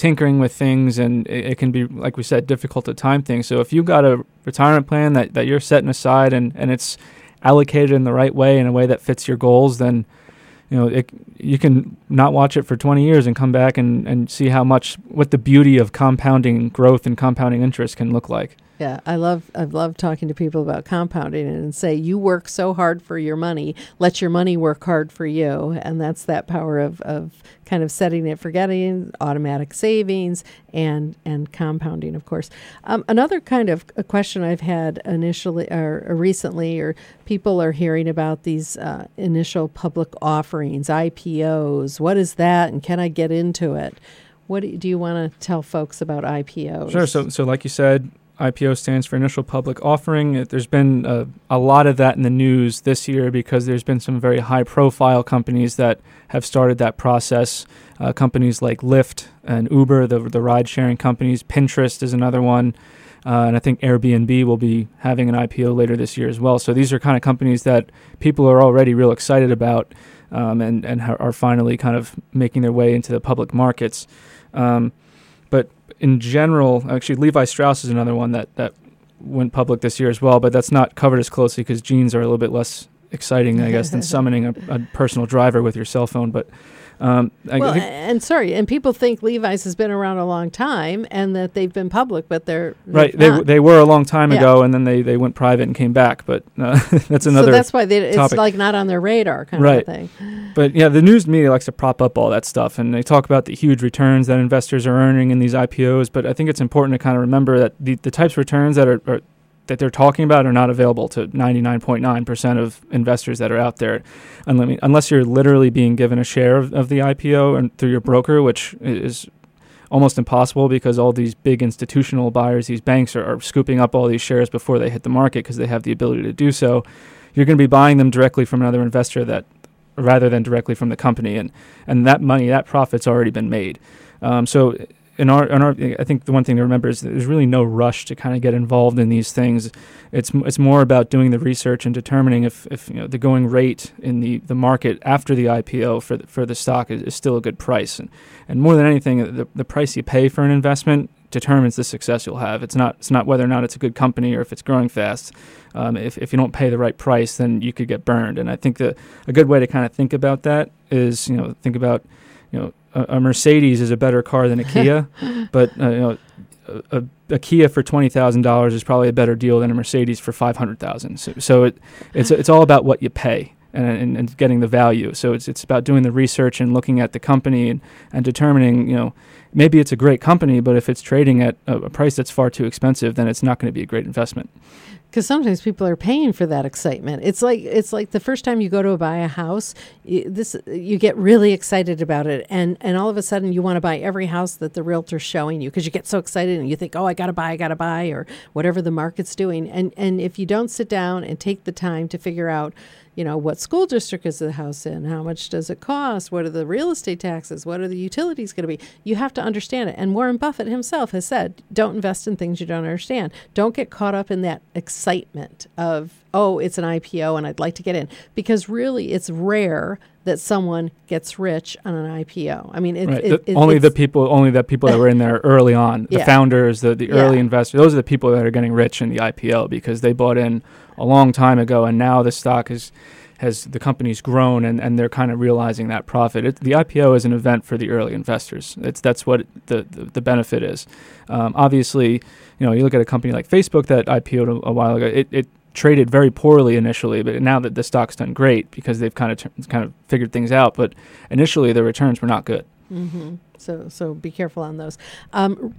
tinkering with things, and it, it can be, like we said, difficult to time things. So if you've got a retirement plan that, that you're setting aside and, and it's allocated in the right way, in a way that fits your goals, then you know it, you can not watch it for twenty years and come back and, and see how much, what the beauty of compounding growth and compounding interest can look like. Yeah, I love I love talking to people about compounding and say, you work so hard for your money, let your money work hard for you. And that's that power of, of kind of setting it, forgetting, automatic savings, and and compounding, of course. Um, another kind of a question I've had initially or, or recently, or people are hearing about these uh, initial public offerings, I P Os. What is that, and can I get into it? What do, do you want to tell folks about I P Os? Sure. So, so like you said, I P O stands for initial public offering. There's been a, a lot of that in the news this year because there's been some very high-profile companies that have started that process. Uh, companies like Lyft and Uber, the the ride-sharing companies. Pinterest is another one. Uh, and I think Airbnb will be having an I P O later this year as well. So these are kind of companies that people are already real excited about um, and, and are finally kind of making their way into the public markets. Um, but in general, actually, Levi Strauss is another one that, that went public this year as well, but that's not covered as closely because jeans are a little bit less exciting, I guess, than summoning a, a personal driver with your cell phone. But um, I well, think, and sorry, and people think Levi's has been around a long time and that they've been public, but they're right. They not. they were a long time yeah. ago, and then they, they went private and came back. But uh, that's another. So that's why they, it's topic. like not on their radar kind right. of thing. But yeah, the news media likes to prop up all that stuff, and they talk about the huge returns that investors are earning in these I P Os. But I think it's important to kind of remember that the, the types of returns that are, are that they're talking about are not available to ninety-nine point nine percent of investors that are out there, unless you're literally being given a share of, of the I P O and through your broker, which is almost impossible because all these big institutional buyers, these banks, are, are scooping up all these shares before they hit the market because they have the ability to do so. You're going to be buying them directly from another investor that, rather than directly from the company, and and that money, that profit's already been made. Um, so. In our, in our, I think the one thing to remember is that there's really no rush to kind of get involved in these things. It's it's more about doing the research and determining if, if you know the going rate in the, the market after the I P O for the, for the stock is, is still a good price. And and more than anything, the, the price you pay for an investment determines the success you'll have. It's not it's not whether or not it's a good company or if it's growing fast. Um, if if you don't pay the right price, then you could get burned. And I think that a good way to kind of think about that is you know think about you know. A Mercedes is a better car than a Kia, but uh, you know, a, a Kia for twenty thousand dollars is probably a better deal than a Mercedes for five hundred thousand dollars. So, so it it's it's all about what you pay and, and, and getting the value. So it's it's about doing the research and looking at the company and, and determining, you know, maybe it's a great company, but if it's trading at a, a price that's far too expensive, then it's not going to be a great investment. Because sometimes people are paying for that excitement. It's like it's like the first time you go to buy a house, you, this you get really excited about it, and and all of a sudden you want to buy every house that the realtor's showing you because you get so excited and you think, oh, I got to buy, I got to buy, or whatever the market's doing. And and if you don't sit down and take the time to figure out, you know, what school district is the house in? How much does it cost? What are the real estate taxes? What are the utilities going to be? You have to understand it. And Warren Buffett himself has said, don't invest in things you don't understand. Don't get caught up in that excitement of, oh, it's an I P O and I'd like to get in. Because really, it's rare that someone gets rich on an I P O. I mean, it, right. it, the, it, only the people, only the people that were in there early on, the yeah. founders, the, the yeah. early investors. Those are the people that are getting rich in the I P O because they bought in a long time ago, and now the stock is has the company's grown, and, and they're kind of realizing that profit. It, the I P O is an event for the early investors. It's that's what it, the, the the benefit is. Um, obviously, you know, you look at a company like Facebook that I P O'd a, a while ago. It, it traded very poorly initially, but now that the stock's done great because they've kind of t- kind of figured things out. But initially, the returns were not good. Mm-hmm. So so be careful on those. Um,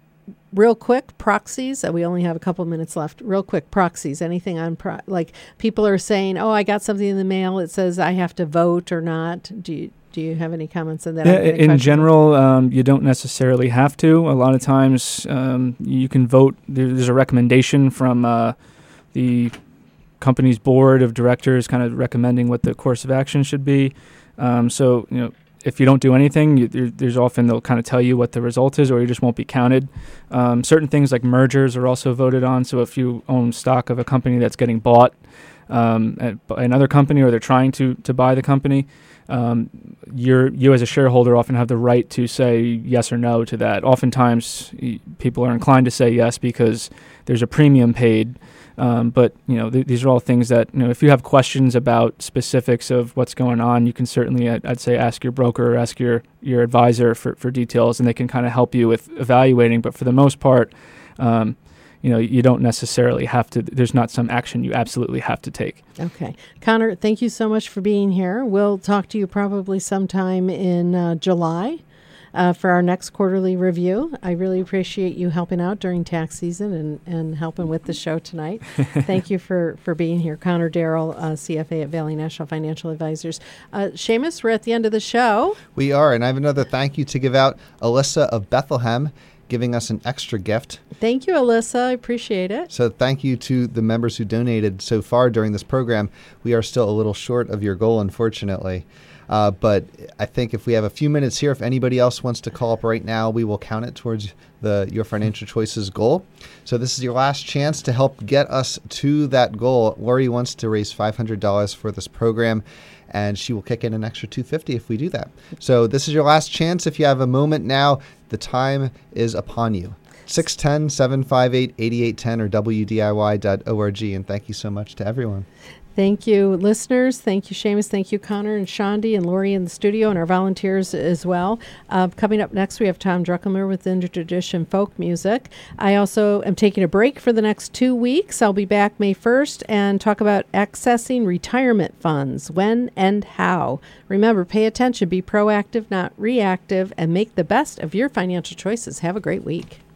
Real quick, proxies. Uh, we only have a couple minutes left. Real quick, proxies. Anything on pro- like people are saying, "Oh, I got something in the mail. It says I have to vote or not." Do you do you have any comments on that? Yeah, in general, um, you don't necessarily have to. A lot of times, um, you can vote. There's a recommendation from uh, the company's board of directors, kind of recommending what the course of action should be. Um, so, you know. If you don't do anything, you, there, there's often they'll kind of tell you what the result is, or you just won't be counted. Um, certain things like mergers are also voted on. So if you own stock of a company that's getting bought, um, at another company, or they're trying to to buy the company, um, you're you as a shareholder often have the right to say yes or no to that. Oftentimes, y- people are inclined to say yes because there's a premium paid. Um, but you know, th- these are all things that, you know, if you have questions about specifics of what's going on, you can certainly, I'd, I'd say, ask your broker or ask your your advisor for, for details, and they can kind of help you with evaluating. But for the most part, um, you know, you don't necessarily have to. There's not some action you absolutely have to take. Okay, Connor, thank you so much for being here. We'll talk to you probably sometime in uh, July. Uh, for our next quarterly review. I really appreciate you helping out during tax season and, and helping with the show tonight. Thank you for, for being here. Connor Darrell, uh, C F A at Valley National Financial Advisors. Uh, Seamus, we're at the end of the show. We are, and I have another thank you to give out. Alyssa of Bethlehem giving us an extra gift. Thank you, Alyssa. I appreciate it. So thank you to the members who donated so far during this program. We are still a little short of your goal, unfortunately. Uh, but I think if we have a few minutes here, if anybody else wants to call up right now, we will count it towards the Your Financial Choices goal. So this is your last chance to help get us to that goal. Lori wants to raise five hundred dollars for this program, and she will kick in an extra two hundred fifty dollars if we do that. So this is your last chance. If you have a moment now, the time is upon you. six one zero, seven five eight, eight eight one zero or W D I Y dot org. And thank you so much to everyone. Thank you, listeners. Thank you, Seamus. Thank you, Connor and Shandi and Lori in the studio, and our volunteers as well. Uh, coming up next, we have Tom Druckenmiller with Intertradition Folk Music. I also am taking a break for the next two weeks. I'll be back May first and talk about accessing retirement funds, when and how. Remember, pay attention, be proactive, not reactive, and make the best of your financial choices. Have a great week.